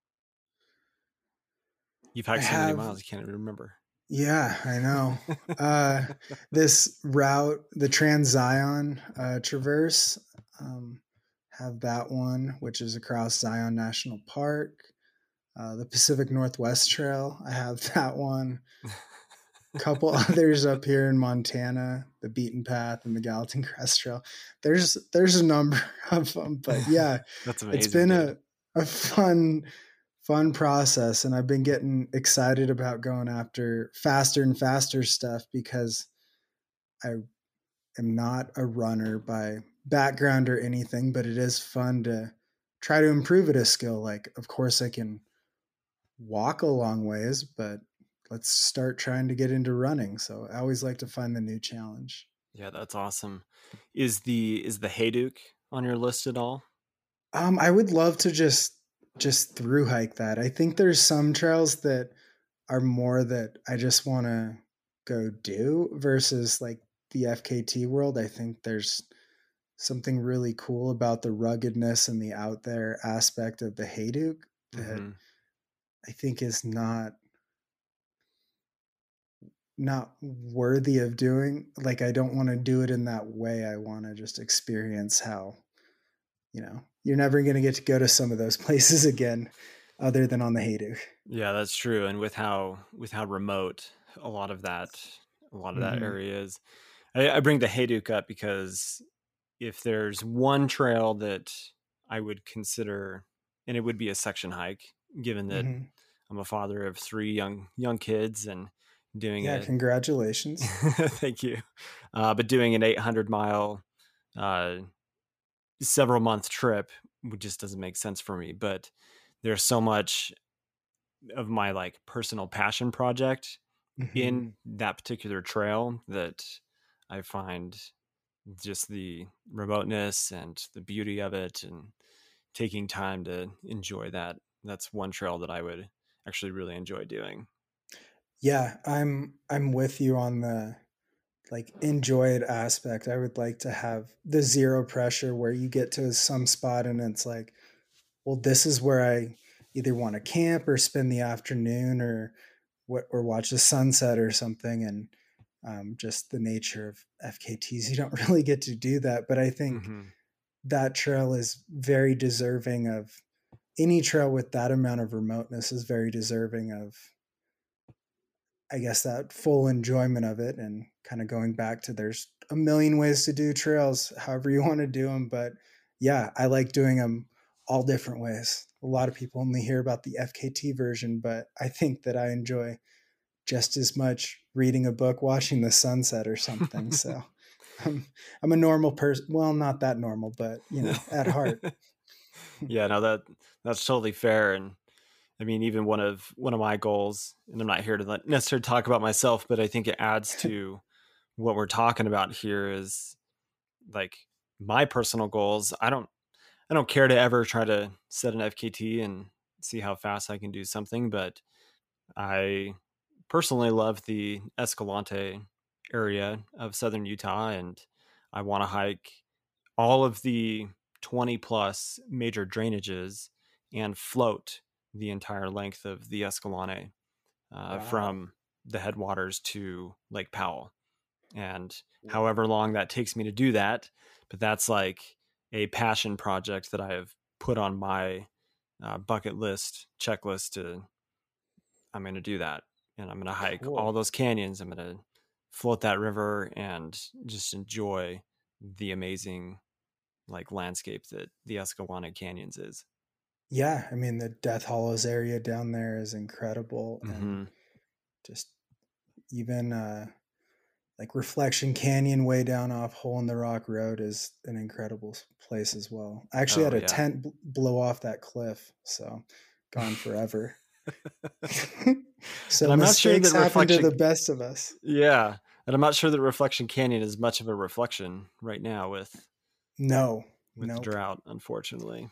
Speaker 1: you've hiked I so have, many miles, you can't even remember.
Speaker 2: Yeah, I know. uh, this route, the Trans Zion uh, Traverse, um, have that one, which is across Zion National Park. Uh, the Pacific Northwest Trail, I have that one. A couple others up here in Montana, the Beaten Path and the Gallatin Crest Trail. There's there's a number of them, but yeah,
Speaker 1: that's amazing.
Speaker 2: It's been
Speaker 1: dude.
Speaker 2: a a fun fun process, and I've been getting excited about going after faster and faster stuff because I am not a runner by background or anything, but it is fun to try to improve at a skill. Like, of course, I can walk a long ways, but let's start trying to get into running. So I always like to find the new challenge.
Speaker 1: Yeah, that's awesome. Is the is the Hayduke on your list at all?
Speaker 2: Um, I would love to just just through hike that. I think there's some trails that are more that I just want to go do versus like the F K T world. I think there's something really cool about the ruggedness and the out there aspect of the Hayduke that mm-hmm. I think is not not worthy of doing. Like, I don't want to do it in that way. I want to just experience how, you know, you're never going to get to go to some of those places again other than on the Hayduke.
Speaker 1: Yeah, that's true. And with how, with how remote a lot of that, a lot of that mm-hmm. area is, I, I bring the Hayduke up because if there's one trail that I would consider, and it would be a section hike, given that mm-hmm. I'm a father of three young, young kids and doing
Speaker 2: yeah,
Speaker 1: it.
Speaker 2: Congratulations.
Speaker 1: Thank you. Uh, but doing an eight hundred mile, uh, several month trip just doesn't make sense for me. But there's so much of my like personal passion project mm-hmm. in that particular trail that I find just the remoteness and the beauty of it and taking time to enjoy that. That's one trail that I would actually really enjoy doing.
Speaker 2: Yeah, I'm I'm with you on the like enjoy it aspect. I would like to have the zero pressure where you get to some spot and it's like, well, this is where I either want to camp or spend the afternoon or what or watch the sunset or something. And um, just the nature of F K Ts, you don't really get to do that. But I think mm-hmm. that trail is very deserving of any trail with that amount of remoteness is very deserving of I guess that full enjoyment of it, and kind of going back to there's a million ways to do trails, however you want to do them. But yeah, I like doing them all different ways. A lot of people only hear about the F K T version, but I think that I enjoy just as much reading a book, watching the sunset or something. So I'm, I'm a normal person. Well, not that normal, but you know, at heart.
Speaker 1: Yeah, no, that that's totally fair. And I mean, even one of one of my goals, and I'm not here to necessarily talk about myself, but I think it adds to what we're talking about here is like my personal goals. I don't I don't care to ever try to set an F K T and see how fast I can do something, but I personally love the Escalante area of southern Utah, and I want to hike all of the twenty plus major drainages and float the entire length of the Escalante uh,
Speaker 2: Wow.
Speaker 1: from the headwaters to Lake Powell. And however long that takes me to do that, but that's like a passion project that I have put on my uh, bucket list checklist to, I'm going to do that. And I'm going to hike
Speaker 2: Cool.
Speaker 1: all those canyons. I'm going to float that river and just enjoy the amazing like landscape that the Escalante Canyons is.
Speaker 2: Yeah, I mean the Death Hollows area down there is incredible,
Speaker 1: Mm-hmm.
Speaker 2: and just even uh, like Reflection Canyon way down off Hole in the Rock Road is an incredible place as well. I actually
Speaker 1: Oh,
Speaker 2: had a
Speaker 1: yeah.
Speaker 2: tent b- blow off that cliff, so gone forever. So
Speaker 1: And I'm not sure
Speaker 2: mistakes
Speaker 1: that
Speaker 2: happen to
Speaker 1: Reflection-
Speaker 2: the best of us.
Speaker 1: Yeah. And I'm not sure that Reflection Canyon is much of a reflection right now with
Speaker 2: No,
Speaker 1: with
Speaker 2: nope.
Speaker 1: drought, unfortunately.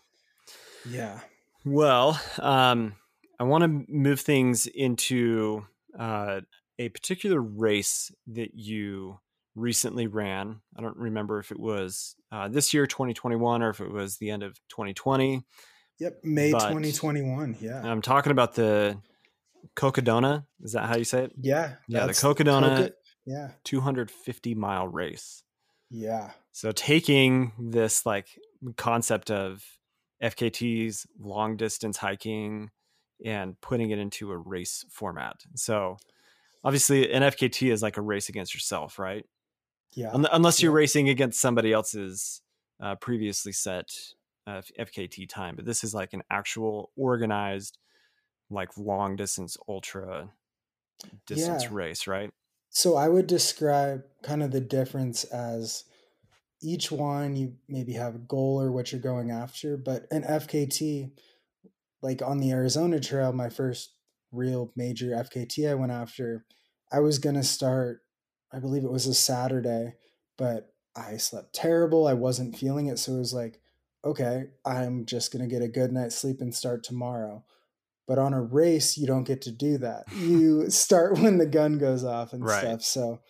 Speaker 2: Yeah.
Speaker 1: Well, um, I want to move things into uh, a particular race that you recently ran. I don't remember if it was uh, this year, twenty twenty-one, or if it was the end of twenty twenty.
Speaker 2: Yep, May
Speaker 1: But
Speaker 2: twenty twenty-one. Yeah.
Speaker 1: I'm talking about the Cocodona. Is that how you say it?
Speaker 2: Yeah.
Speaker 1: Yeah, the
Speaker 2: that's
Speaker 1: Cocodona
Speaker 2: Coco- yeah.
Speaker 1: two hundred fifty mile race.
Speaker 2: Yeah.
Speaker 1: So taking this like concept of F K Ts, long distance hiking, and putting it into a race format. So obviously an F K T is like a race against yourself, right?
Speaker 2: Yeah.
Speaker 1: Un- unless you're
Speaker 2: Yep.
Speaker 1: racing against somebody else's uh, previously set uh, F K T time. But this is like an actual organized, like long distance ultra distance
Speaker 2: Yeah.
Speaker 1: race, right?
Speaker 2: So I would describe kind of the difference as each one you maybe have a goal or what you're going after, but an F K T, like on the Arizona Trail, my first real major F K T I went after, I was going to start, I believe it was a Saturday, but I slept terrible. I wasn't feeling it. So it was like, okay, I'm just going to get a good night's sleep and start tomorrow. But on a race, you don't get to do that. You start when the gun goes off and
Speaker 1: Right.
Speaker 2: stuff. So,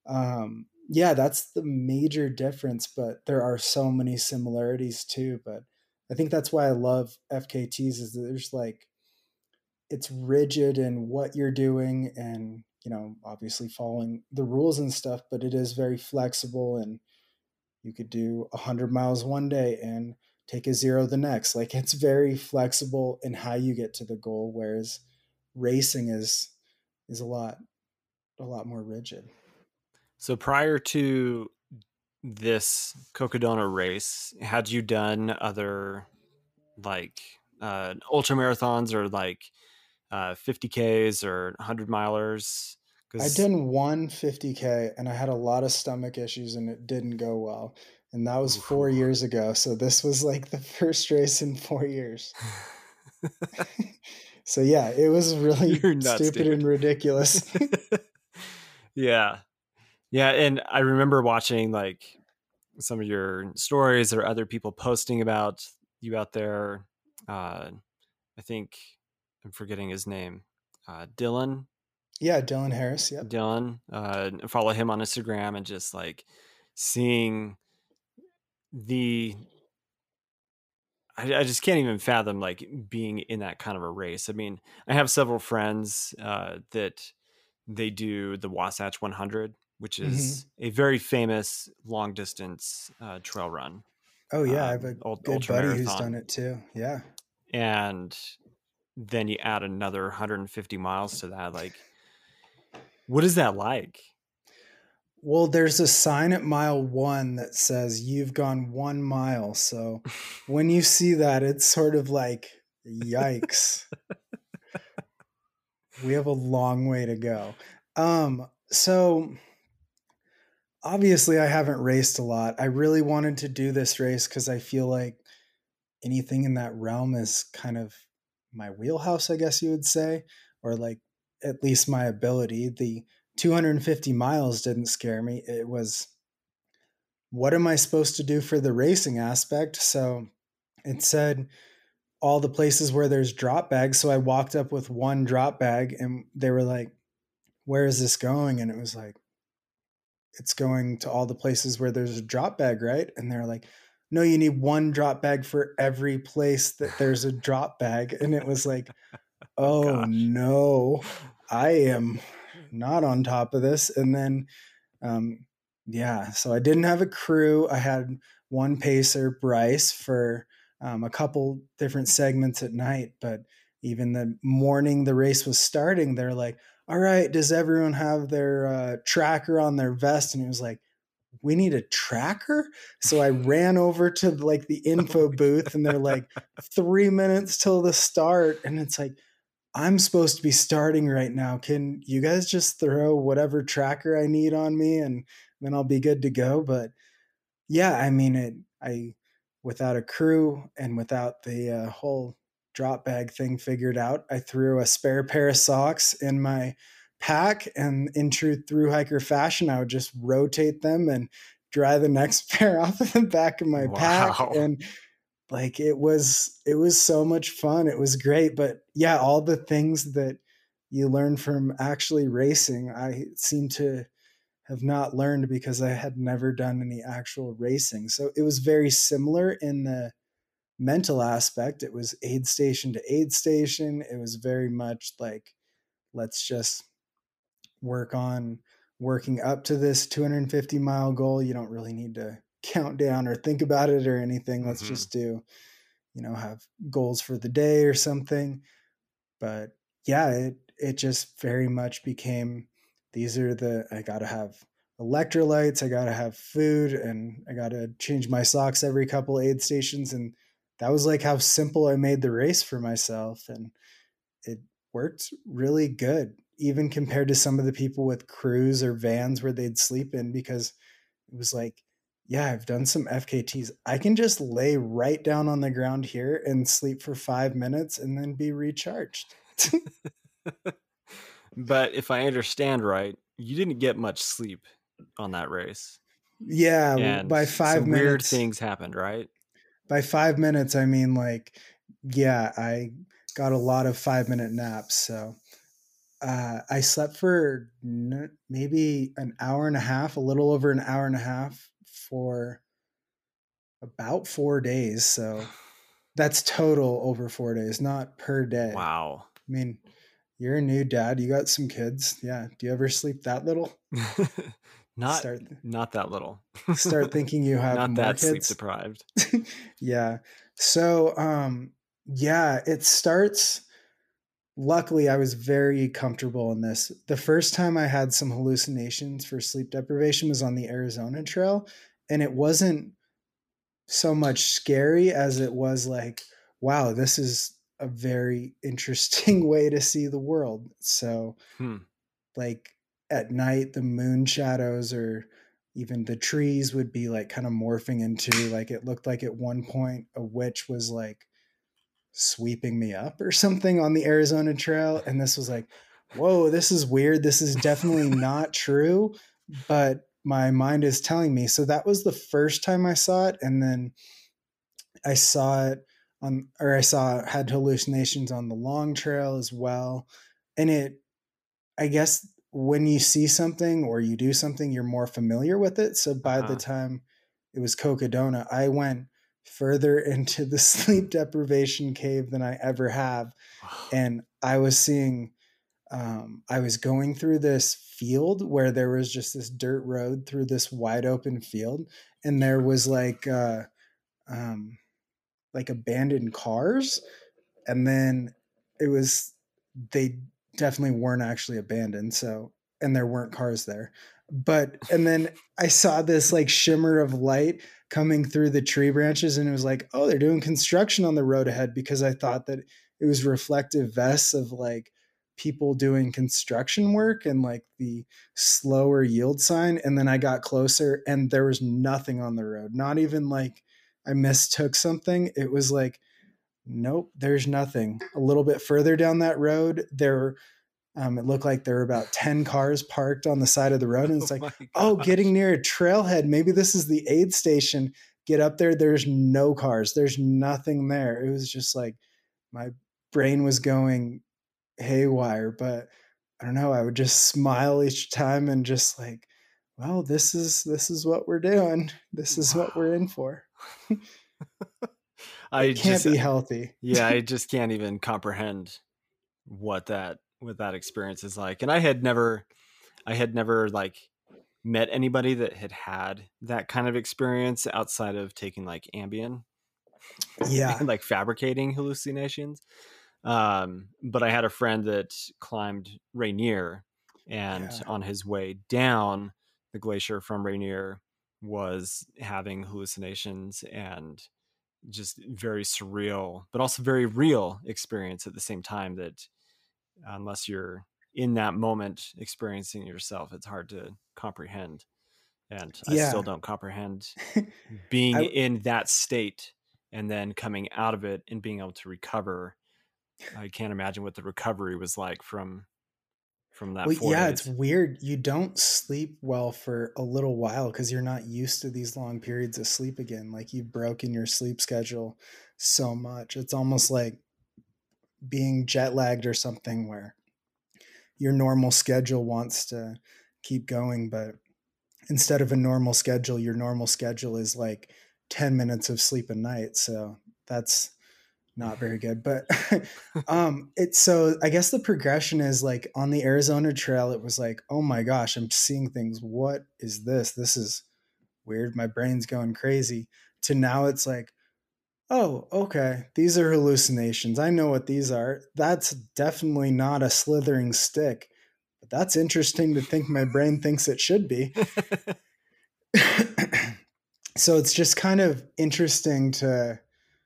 Speaker 2: um, yeah, that's the major difference. But there are so many similarities too. But I think that's why I love F K Ts is that there's like, it's rigid in what you're doing and, you know, obviously following the rules and stuff, but it is very flexible, and you could do a hundred miles one day and take a zero the next. Like it's very flexible in how you get to the goal, whereas racing is is a lot a lot more rigid.
Speaker 1: So prior to this Cocodona race, had you done other like uh, ultra marathons or like uh, fifty Ks or one hundred milers?
Speaker 2: I'd done one fifty K and I had a lot of stomach issues and it didn't go well. And that was four
Speaker 1: Ooh.
Speaker 2: years ago. So this was like the first race in four years. So yeah, it was really
Speaker 1: nuts,
Speaker 2: stupid
Speaker 1: dude.
Speaker 2: and ridiculous.
Speaker 1: Yeah. Yeah. And I remember watching like some of your stories or other people posting about you out there. Uh, I think I'm forgetting his name. Uh, Dylan.
Speaker 2: Yeah, Dylan Harris. Yep.
Speaker 1: Dylan. Uh, follow him on Instagram and just like seeing the I, I just can't even fathom like being in that kind of a race. I mean, I have several friends uh, that they do the Wasatch one hundred, which is mm-hmm. a very famous long distance uh, trail run.
Speaker 2: Oh yeah,
Speaker 1: um,
Speaker 2: I have a
Speaker 1: ult-
Speaker 2: good buddy
Speaker 1: marathon.
Speaker 2: who's done it too. Yeah,
Speaker 1: and then you add another one hundred fifty miles to that, like What is that like?
Speaker 2: Well, there's a sign at mile one that says you've gone one mile. So when you see that, it's sort of like, yikes. We have a long way to go. Um, so obviously I haven't raced a lot. I really wanted to do this race because I feel like anything in that realm is kind of my wheelhouse, I guess you would say, or like at least my ability. The two hundred fifty miles didn't scare me. It was, what am I supposed to do for the racing aspect? So it said all the places where there's drop bags. So I walked up with one drop bag and they were like, where is this going? And it was like, it's going to all the places where there's a drop bag, right? And they're like, no, you need one drop bag for every place that there's a drop bag. And it was like, oh,
Speaker 1: Gosh.
Speaker 2: no, I am not on top of this. And then, um, yeah, so I didn't have a crew. I had one pacer, Bryce, for um, a couple different segments at night. But even the morning the race was starting, they're like, all right, does everyone have their uh, tracker on their vest? And it was like, we need a tracker. So I ran over to like the info booth and they're like, three minutes till the start. And it's like, I'm supposed to be starting right now. Can you guys just throw whatever tracker I need on me and then I'll be good to go? But yeah, I mean, it, I, without a crew and without the uh, whole drop bag thing figured out, I threw a spare pair of socks in my pack, and in true through hiker fashion, I would just rotate them and dry the next pair off of the back of my
Speaker 1: Wow.
Speaker 2: pack. And like, it was, it was so much fun. It was great. But yeah, all the things that you learn from actually racing, I seem to have not learned because I had never done any actual racing. So it was very similar in the mental aspect. It was aid station to aid station. It was very much like, let's just work on working up to this two hundred fifty mile goal. You don't really need to count down or think about it or anything. Let's
Speaker 1: Mm-hmm.
Speaker 2: just do, you know, have goals for the day or something. But yeah, it, it just very much became, these are the, I got to have electrolytes, I got to have food, and I got to change my socks every couple aid stations. And that was like how simple I made the race for myself. And it worked really good, even compared to some of the people with crews or vans where they'd sleep in, because it was like, yeah, I've done some F K Ts. I can just lay right down on the ground here and sleep for five minutes and then be recharged.
Speaker 1: But if I understand right, you didn't get much sleep on that race.
Speaker 2: Yeah,
Speaker 1: And
Speaker 2: by five
Speaker 1: some weird
Speaker 2: minutes,
Speaker 1: things happened, right?
Speaker 2: by five minutes, I mean, like, yeah, I got a lot of five minute naps. So uh, I slept for n- maybe an hour and a half, a little over an hour and a half for about four days. So that's total over four days, not per day.
Speaker 1: Wow.
Speaker 2: I mean, you're a new dad. You got some kids. Yeah. Do you ever sleep that little?
Speaker 1: not
Speaker 2: Start
Speaker 1: not that little.
Speaker 2: start thinking you have
Speaker 1: Not
Speaker 2: more
Speaker 1: that sleep
Speaker 2: kids.
Speaker 1: deprived.
Speaker 2: Yeah. So um yeah, it starts, luckily I was very comfortable in this. The first time I had some hallucinations for sleep deprivation was on the Arizona Trail, and it wasn't so much scary as it was like, wow, this is a very interesting way to see the world. So
Speaker 1: Hmm.
Speaker 2: like at night, the moon shadows or even the trees would be like kind of morphing into, like, it looked like at one point a witch was like sweeping me up or something on the Arizona Trail. And this was like, whoa, this is weird. This is definitely not true, but my mind is telling me. So that was the first time I saw it. And then I saw it on, or I saw, had hallucinations on the long trail as well. And it, I guess when you see something or you do something, you're more familiar with it. So by the
Speaker 1: Uh-huh.
Speaker 2: time it was Cocodona, I went further into the sleep deprivation cave than I ever have. And I was seeing, um, I was going through this field where there was just this dirt road through this wide open field. And there was like, uh, um, like abandoned cars. And then it was, they definitely weren't actually abandoned. So and there weren't cars there. But, and then I saw this like shimmer of light coming through the tree branches, and it was like, oh, they're doing construction on the road ahead, because I thought that it was reflective vests of like people doing construction work and like the slower yield sign. And then I got closer and there was nothing on the road, not even like I mistook something. It was like, nope, there's nothing. A little bit further down that road, there um, it looked like there were about ten cars parked on the side of the road. And it's like, oh, getting near a trailhead. Maybe this is the aid station. Get up there. There's no cars. There's nothing there. It was just like my brain was going haywire. But I don't know. I would just smile each time and just like, well, this is this is what we're doing. This is what we're in for.
Speaker 1: I
Speaker 2: it can't
Speaker 1: just,
Speaker 2: be healthy.
Speaker 1: Yeah, I just can't even comprehend what that what that experience is like. And I had never I had never like met anybody that had had that kind of experience outside of taking like Ambien.
Speaker 2: Yeah.
Speaker 1: And like fabricating hallucinations. Um, but I had a friend that climbed Rainier, and yeah. on his way down the glacier from Rainier was having hallucinations and just very surreal, but also very real experience at the same time, that unless you're in that moment experiencing yourself, it's hard to comprehend. And yeah. I still don't comprehend being I, in that state and then coming out of it and being able to recover. I can't imagine what the recovery was like from from that.
Speaker 2: Well,
Speaker 1: four
Speaker 2: yeah,
Speaker 1: days.
Speaker 2: It's weird. You don't sleep well for a little while because you're not used to these long periods of sleep again. Like you've broken your sleep schedule so much. It's almost like being jet lagged or something, where your normal schedule wants to keep going, but instead of a normal schedule, your normal schedule is like ten minutes of sleep a night. So that's not very good. But um it's so I guess the progression is like on the Arizona Trail, it was like, oh my gosh, I'm seeing things. What is this? This is weird. My brain's going crazy. To now it's like, oh, okay, these are hallucinations. I know what these are. That's definitely not a slithering stick. But that's interesting to think my brain thinks it should be. So it's just kind of interesting to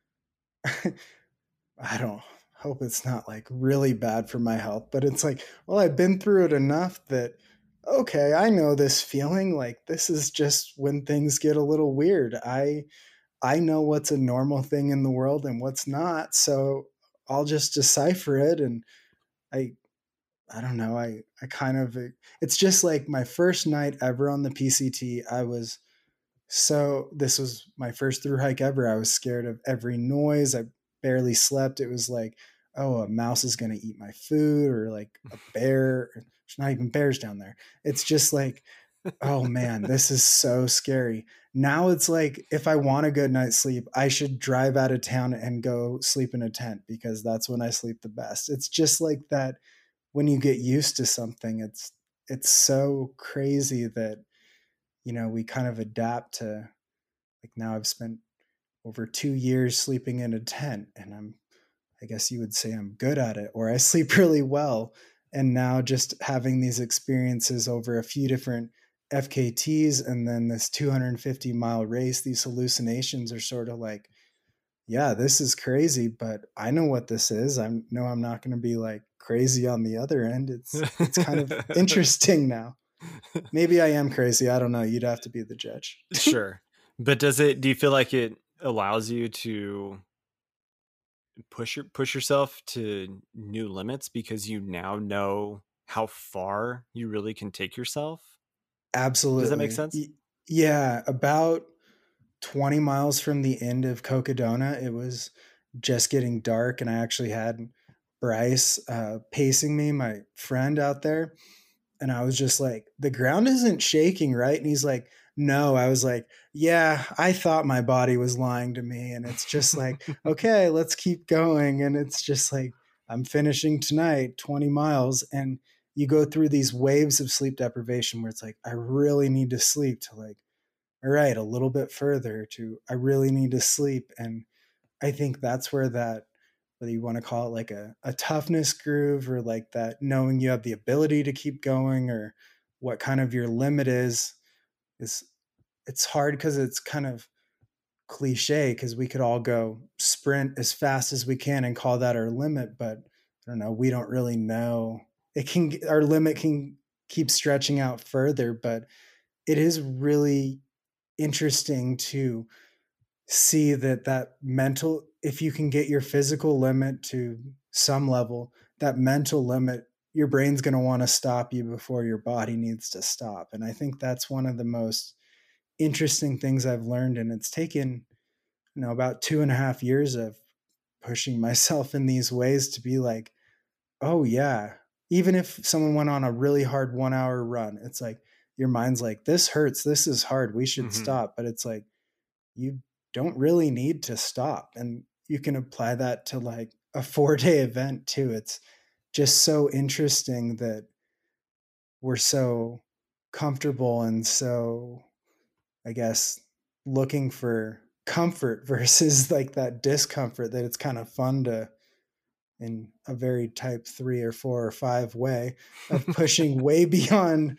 Speaker 2: I don't hope it's not like really bad for my health, but it's like, well, I've been through it enough that, okay, I know this feeling. Like this is just when things get a little weird. I, I know what's a normal thing in the world and what's not. So I'll just decipher it. And I, I don't know. I, I kind of, it's just like my first night ever on the P C T. I was so, this was my first through hike ever. I was scared of every noise. I barely slept. It was like, oh, a mouse is going to eat my food, or like a bear. There's not even bears down there. It's just like, oh man, this is so scary. Now it's like, if I want a good night's sleep, I should drive out of town and go sleep in a tent, because that's when I sleep the best. It's just like that. When you get used to something, it's, it's so crazy that, you know, we kind of adapt to, like, now I've spent over two years sleeping in a tent, and I'm, I guess you would say I'm good at it, or I sleep really well. And now just having these experiences over a few different F K Ts and then this two hundred fifty mile race, these hallucinations are sort of like, yeah, this is crazy, but I know what this is. I know I'm not going to be like crazy on the other end. It's, it's kind of interesting now. Maybe I am crazy. I don't know. You'd have to be the judge.
Speaker 1: Sure. But does it, do you feel like it allows you to push your, push yourself to new limits because you now know how far you really can take yourself?
Speaker 2: Absolutely.
Speaker 1: Does that make sense?
Speaker 2: Yeah. About twenty miles from the end of Cocodona, it was just getting dark, and I actually had Bryce uh, pacing me, my friend out there. And I was just like, the ground isn't shaking, right? And he's like, no. I was like, yeah, I thought my body was lying to me. And it's just like, okay, let's keep going. And it's just like, I'm finishing tonight, twenty miles. And you go through these waves of sleep deprivation where it's like, I really need to sleep, to like, all right, a little bit further, to I really need to sleep. And I think that's where that whether you want to call it like a, a toughness groove or like that knowing you have the ability to keep going or what kind of your limit is, is it's hard because it's kind of cliche because we could all go sprint as fast as we can and call that our limit, but I don't know, we don't really know. It can, our limit can keep stretching out further, but it is really interesting to see that that mental, if you can get your physical limit to some level, that mental limit, your brain's going to want to stop you before your body needs to stop. And I think that's one of the most interesting things I've learned. And it's taken, you know, about two and a half years of pushing myself in these ways to be like, oh yeah, even if someone went on a really hard one hour run, it's like your mind's like, this hurts, this is hard, we should
Speaker 1: Mm-hmm.
Speaker 2: stop. But it's like, you don't really need to stop. And you can apply that to like a four day event too. It's just so interesting that we're so comfortable and so, I guess, looking for comfort versus like that discomfort, that it's kind of fun to, in a very type three or four or five way of pushing way beyond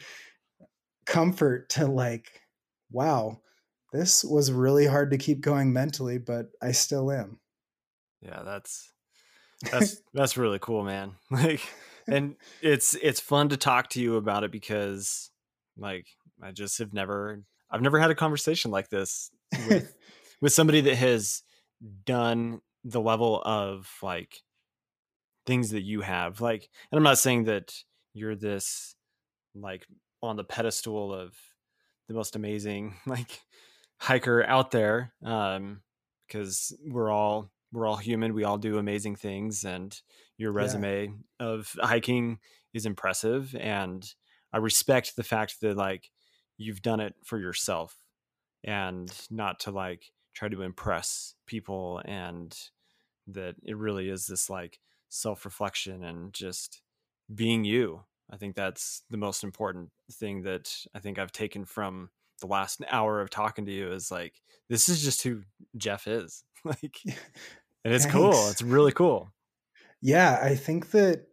Speaker 2: comfort to like, wow, this was really hard to keep going mentally, but I still am.
Speaker 1: Yeah, that's that's that's really cool, man. Like, and it's it's fun to talk to you about it because like I just have never I've never had a conversation like this with with somebody that has done the level of like things that you have. Like, and I'm not saying that you're this like on the pedestal of the most amazing like hiker out there, um because we're all we're all human, we all do amazing things, and your
Speaker 2: Yeah.
Speaker 1: resume of hiking is impressive, and I respect the fact that like you've done it for yourself and not to like try to impress people, and that it really is this like self-reflection and just being you. I think that's the most important thing that I think I've taken from the last hour of talking to you is like, this is just who Jeff is. Like, and it's cool.
Speaker 2: Thanks.
Speaker 1: It's really cool.
Speaker 2: Yeah, I think that,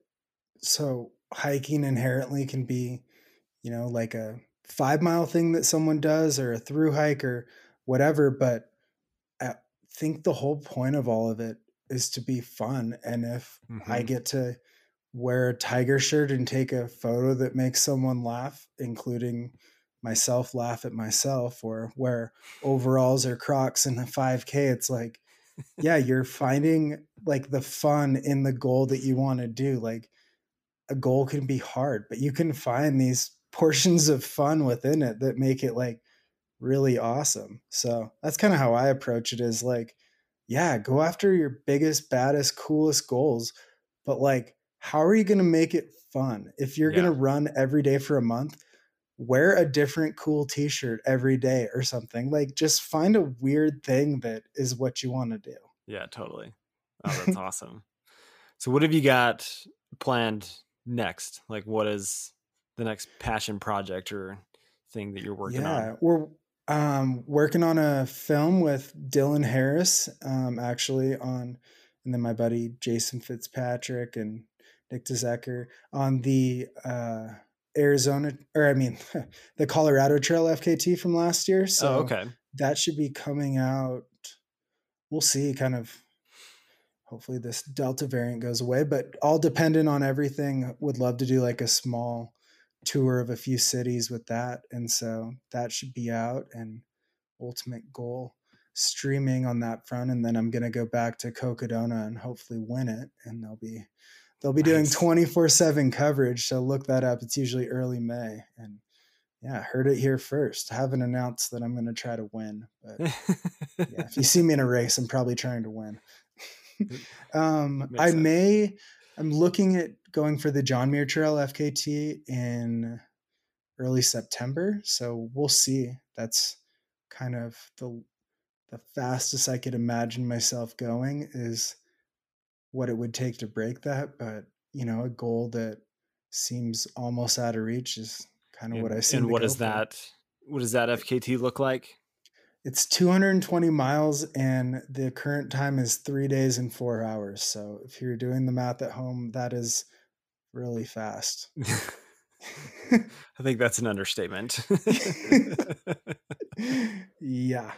Speaker 2: so hiking inherently can be, you know, like a five mile thing that someone does or a through hike or whatever. But I think the whole point of all of it is to be fun. And if I
Speaker 1: Mm-hmm.
Speaker 2: get to wear a tiger shirt and take a photo that makes someone laugh, including myself laugh at myself, or wear overalls or Crocs in a five K, it's like, yeah, you're finding like the fun in the goal that you want to do. Like a goal can be hard, but you can find these portions of fun within it that make it like really awesome. So that's kind of how I approach it, is like, yeah, go after your biggest, baddest, coolest goals. But like, how are you going to make it fun? If you're going to
Speaker 1: Yeah.
Speaker 2: run every day for a month, wear a different cool t-shirt every day or something. Like just find a weird thing that is what you want to do.
Speaker 1: Yeah, totally. Oh, that's awesome. So what have you got planned next? Like, what is the next passion project or thing that you're working on?
Speaker 2: Yeah, we're um, working on a film with Dylan Harris, um, actually on, and then my buddy Jason Fitzpatrick and Nick DeZecker on the uh, Arizona, or I mean, the Colorado Trail F K T from last year.
Speaker 1: Oh,
Speaker 2: So
Speaker 1: okay.
Speaker 2: that should be coming out. We'll see, kind of. Hopefully, this Delta variant goes away, but all dependent on everything. Would love to do like a small tour of a few cities with that. And so that should be out, and ultimate goal streaming on that front. And then I'm going to go back to Cocodona and hopefully win it. And they'll be, they'll be doing
Speaker 1: Nice.
Speaker 2: twenty-four seven coverage. So look that up. It's usually early May. And yeah, heard it here first. I haven't announced that I'm going to try to win, but yeah, if you see me in a race, I'm probably trying to win. um, I
Speaker 1: Makes sense.
Speaker 2: may, I'm looking at going for the John Muir Trail F K T in early September. So we'll see. That's kind of the the fastest I could imagine myself going, is what it would take to break that. But you know, a goal that seems almost out of reach is kind of what
Speaker 1: And
Speaker 2: I seem
Speaker 1: and
Speaker 2: to
Speaker 1: what
Speaker 2: go
Speaker 1: does
Speaker 2: for.
Speaker 1: that what does that F K T look like?
Speaker 2: It's two hundred twenty miles, and the current time is three days and four hours. So if you're doing the math at home, that is really fast.
Speaker 1: I think that's an understatement.
Speaker 2: Yeah.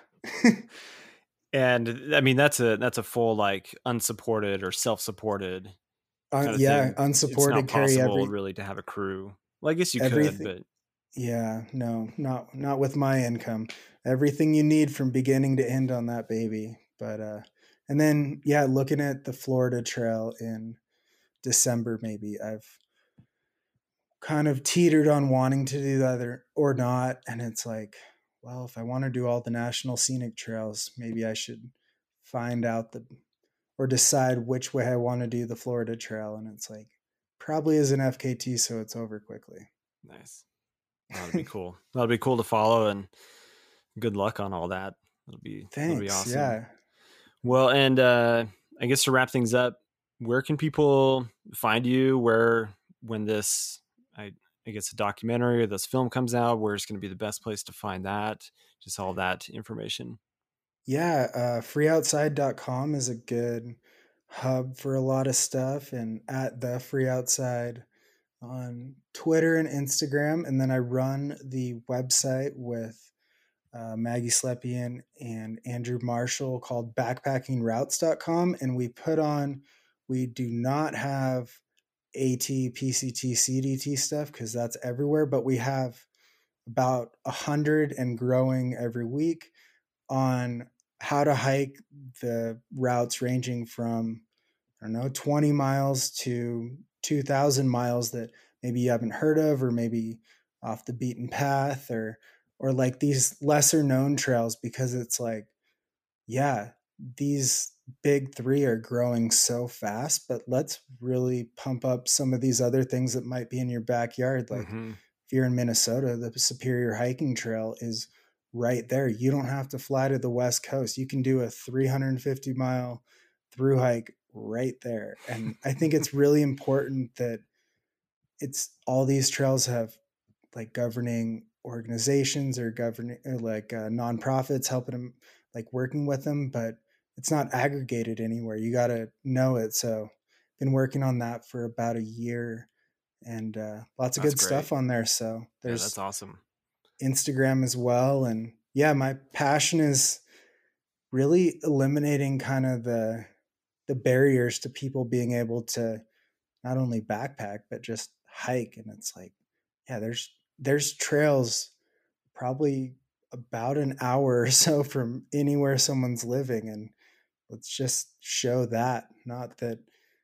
Speaker 1: And I mean, that's a that's a full like unsupported or self-supported
Speaker 2: Uh,
Speaker 1: kind of
Speaker 2: yeah,
Speaker 1: thing. It's
Speaker 2: unsupported
Speaker 1: not
Speaker 2: carry
Speaker 1: possible
Speaker 2: every
Speaker 1: really to have a crew. Well, I guess you could,
Speaker 2: everything.
Speaker 1: but
Speaker 2: Yeah, no, not not with my income. Everything you need from beginning to end on that baby. But uh and then yeah, looking at the Florida Trail in December maybe. I've kind of teetered on wanting to do that or, or not, and it's like, well, if I want to do all the national scenic trails, maybe I should find out the or decide which way I want to do the Florida Trail, and it's like probably as an F K T, so it's over quickly.
Speaker 1: nice. That'd be cool. That'll be cool to follow, and good luck on all that. It'll be it'll be
Speaker 2: Thanks.
Speaker 1: awesome.
Speaker 2: Yeah.
Speaker 1: Well, and uh, I guess to wrap things up, where can people find you? Where when this I I guess a documentary or this film comes out, where's going to be the best place to find that? Just all that information.
Speaker 2: Yeah, uh, free outside dot com is a good hub for a lot of stuff, and at the Free Outside on Twitter and Instagram. And then I run the website with uh, Maggie Slepian and Andrew Marshall called backpacking routes dot com. And we put on, we do not have AT, P C T, C D T stuff because that's everywhere, but we have about a hundred and growing every week on how to hike the routes ranging from, I don't know, twenty miles to two thousand miles that maybe you haven't heard of, or maybe off the beaten path, or, or like these lesser known trails, because it's like, yeah, these big three are growing so fast, but let's really pump up some of these other things that might be in your backyard. Like
Speaker 1: Mm-hmm.
Speaker 2: if you're in Minnesota, the Superior Hiking Trail is right there. You don't have to fly to the West Coast. You can do a three hundred fifty mile through hike right there. And I think it's really important that it's all these trails have like governing organizations or governing or like uh, nonprofits helping them, like working with them, but it's not aggregated anywhere. You got to know it. So been working on that for about a year, and uh, lots of
Speaker 1: That's
Speaker 2: good
Speaker 1: great.
Speaker 2: stuff on there. So
Speaker 1: Yeah, that's
Speaker 2: there's
Speaker 1: awesome.
Speaker 2: Instagram as well. And yeah, my passion is really eliminating kind of the the barriers to people being able to not only backpack but just hike. And it's like, yeah, there's there's trails probably about an hour or so from anywhere someone's living, and let's just show that, not that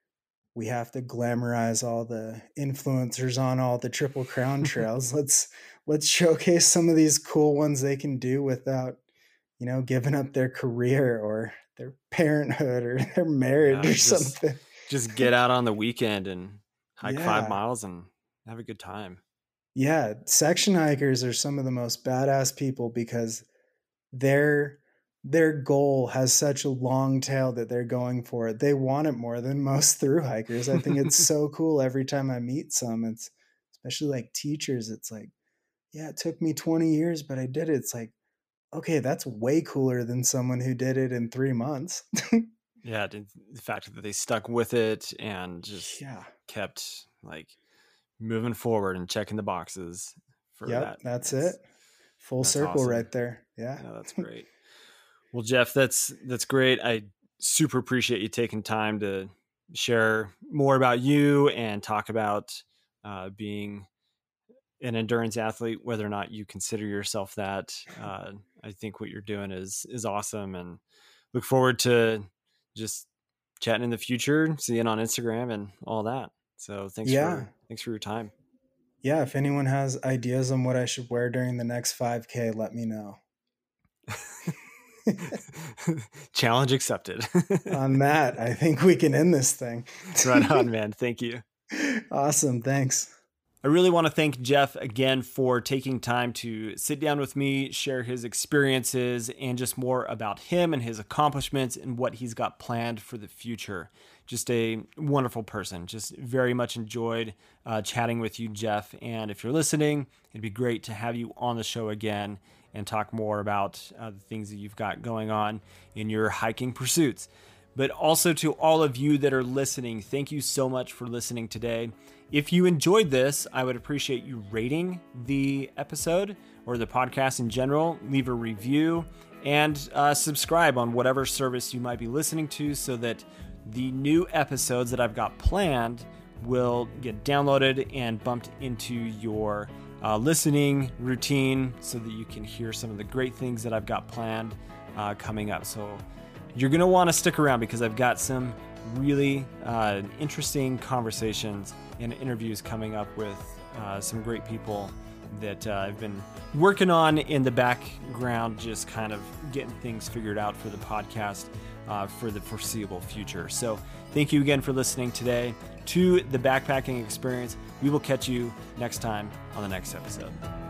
Speaker 2: we have to glamorize all the influencers on all the Triple Crown trails. let's let's showcase some of these cool ones they can do without, you know, giving up their career or their parenthood or their marriage
Speaker 1: Yeah,
Speaker 2: or
Speaker 1: just
Speaker 2: something.
Speaker 1: just get out on the weekend and hike five
Speaker 2: Yeah.
Speaker 1: miles and have a good time.
Speaker 2: Yeah, section hikers are some of the most badass people because their their goal has such a long tail that they're going for it. They want it more than most through hikers. I think it's so cool every time I meet some. It's especially like teachers. It's like, yeah, it took me twenty years, but I did it. It's like, okay, that's way cooler than someone who did it in three months.
Speaker 1: Yeah, the the fact that they stuck with it and just
Speaker 2: Yeah.
Speaker 1: kept like moving forward and checking the boxes for
Speaker 2: Yep,
Speaker 1: that.
Speaker 2: that's it.
Speaker 1: That's
Speaker 2: Full
Speaker 1: that's
Speaker 2: circle
Speaker 1: awesome.
Speaker 2: right there. Yeah.
Speaker 1: Yeah, that's great. Well, Jeff, that's that's great. I super appreciate you taking time to share more about you and talk about uh, being an endurance athlete, whether or not you consider yourself that. Uh, I think what you're doing is is awesome, and look forward to just chatting in the future, seeing on Instagram and all that. So thanks
Speaker 2: Yeah.
Speaker 1: for thanks for your time.
Speaker 2: Yeah, if anyone has ideas on what I should wear during the next five K, let me know.
Speaker 1: Challenge accepted.
Speaker 2: On that, I think we can end this thing.
Speaker 1: Right on, man. Thank you.
Speaker 2: Awesome. Thanks.
Speaker 1: I really want to thank Jeff again for taking time to sit down with me, share his experiences, and just more about him and his accomplishments and what he's got planned for the future. Just a wonderful person. Just very much enjoyed uh, chatting with you, Jeff. And if you're listening, it'd be great to have you on the show again and talk more about uh, the things that you've got going on in your hiking pursuits. But also to all of you that are listening, thank you so much for listening today. If you enjoyed this, I would appreciate you rating the episode or the podcast in general, leave a review, and uh, subscribe on whatever service you might be listening to so that the new episodes that I've got planned will get downloaded and bumped into your uh, listening routine so that you can hear some of the great things that I've got planned uh, coming up. So you're going to want to stick around because I've got some really uh, interesting conversations and interviews coming up with uh, some great people that uh, I've been working on in the background, just kind of getting things figured out for the podcast uh, for the foreseeable future. So thank you again for listening today to the Backpacking Experience. We will catch you next time on the next episode.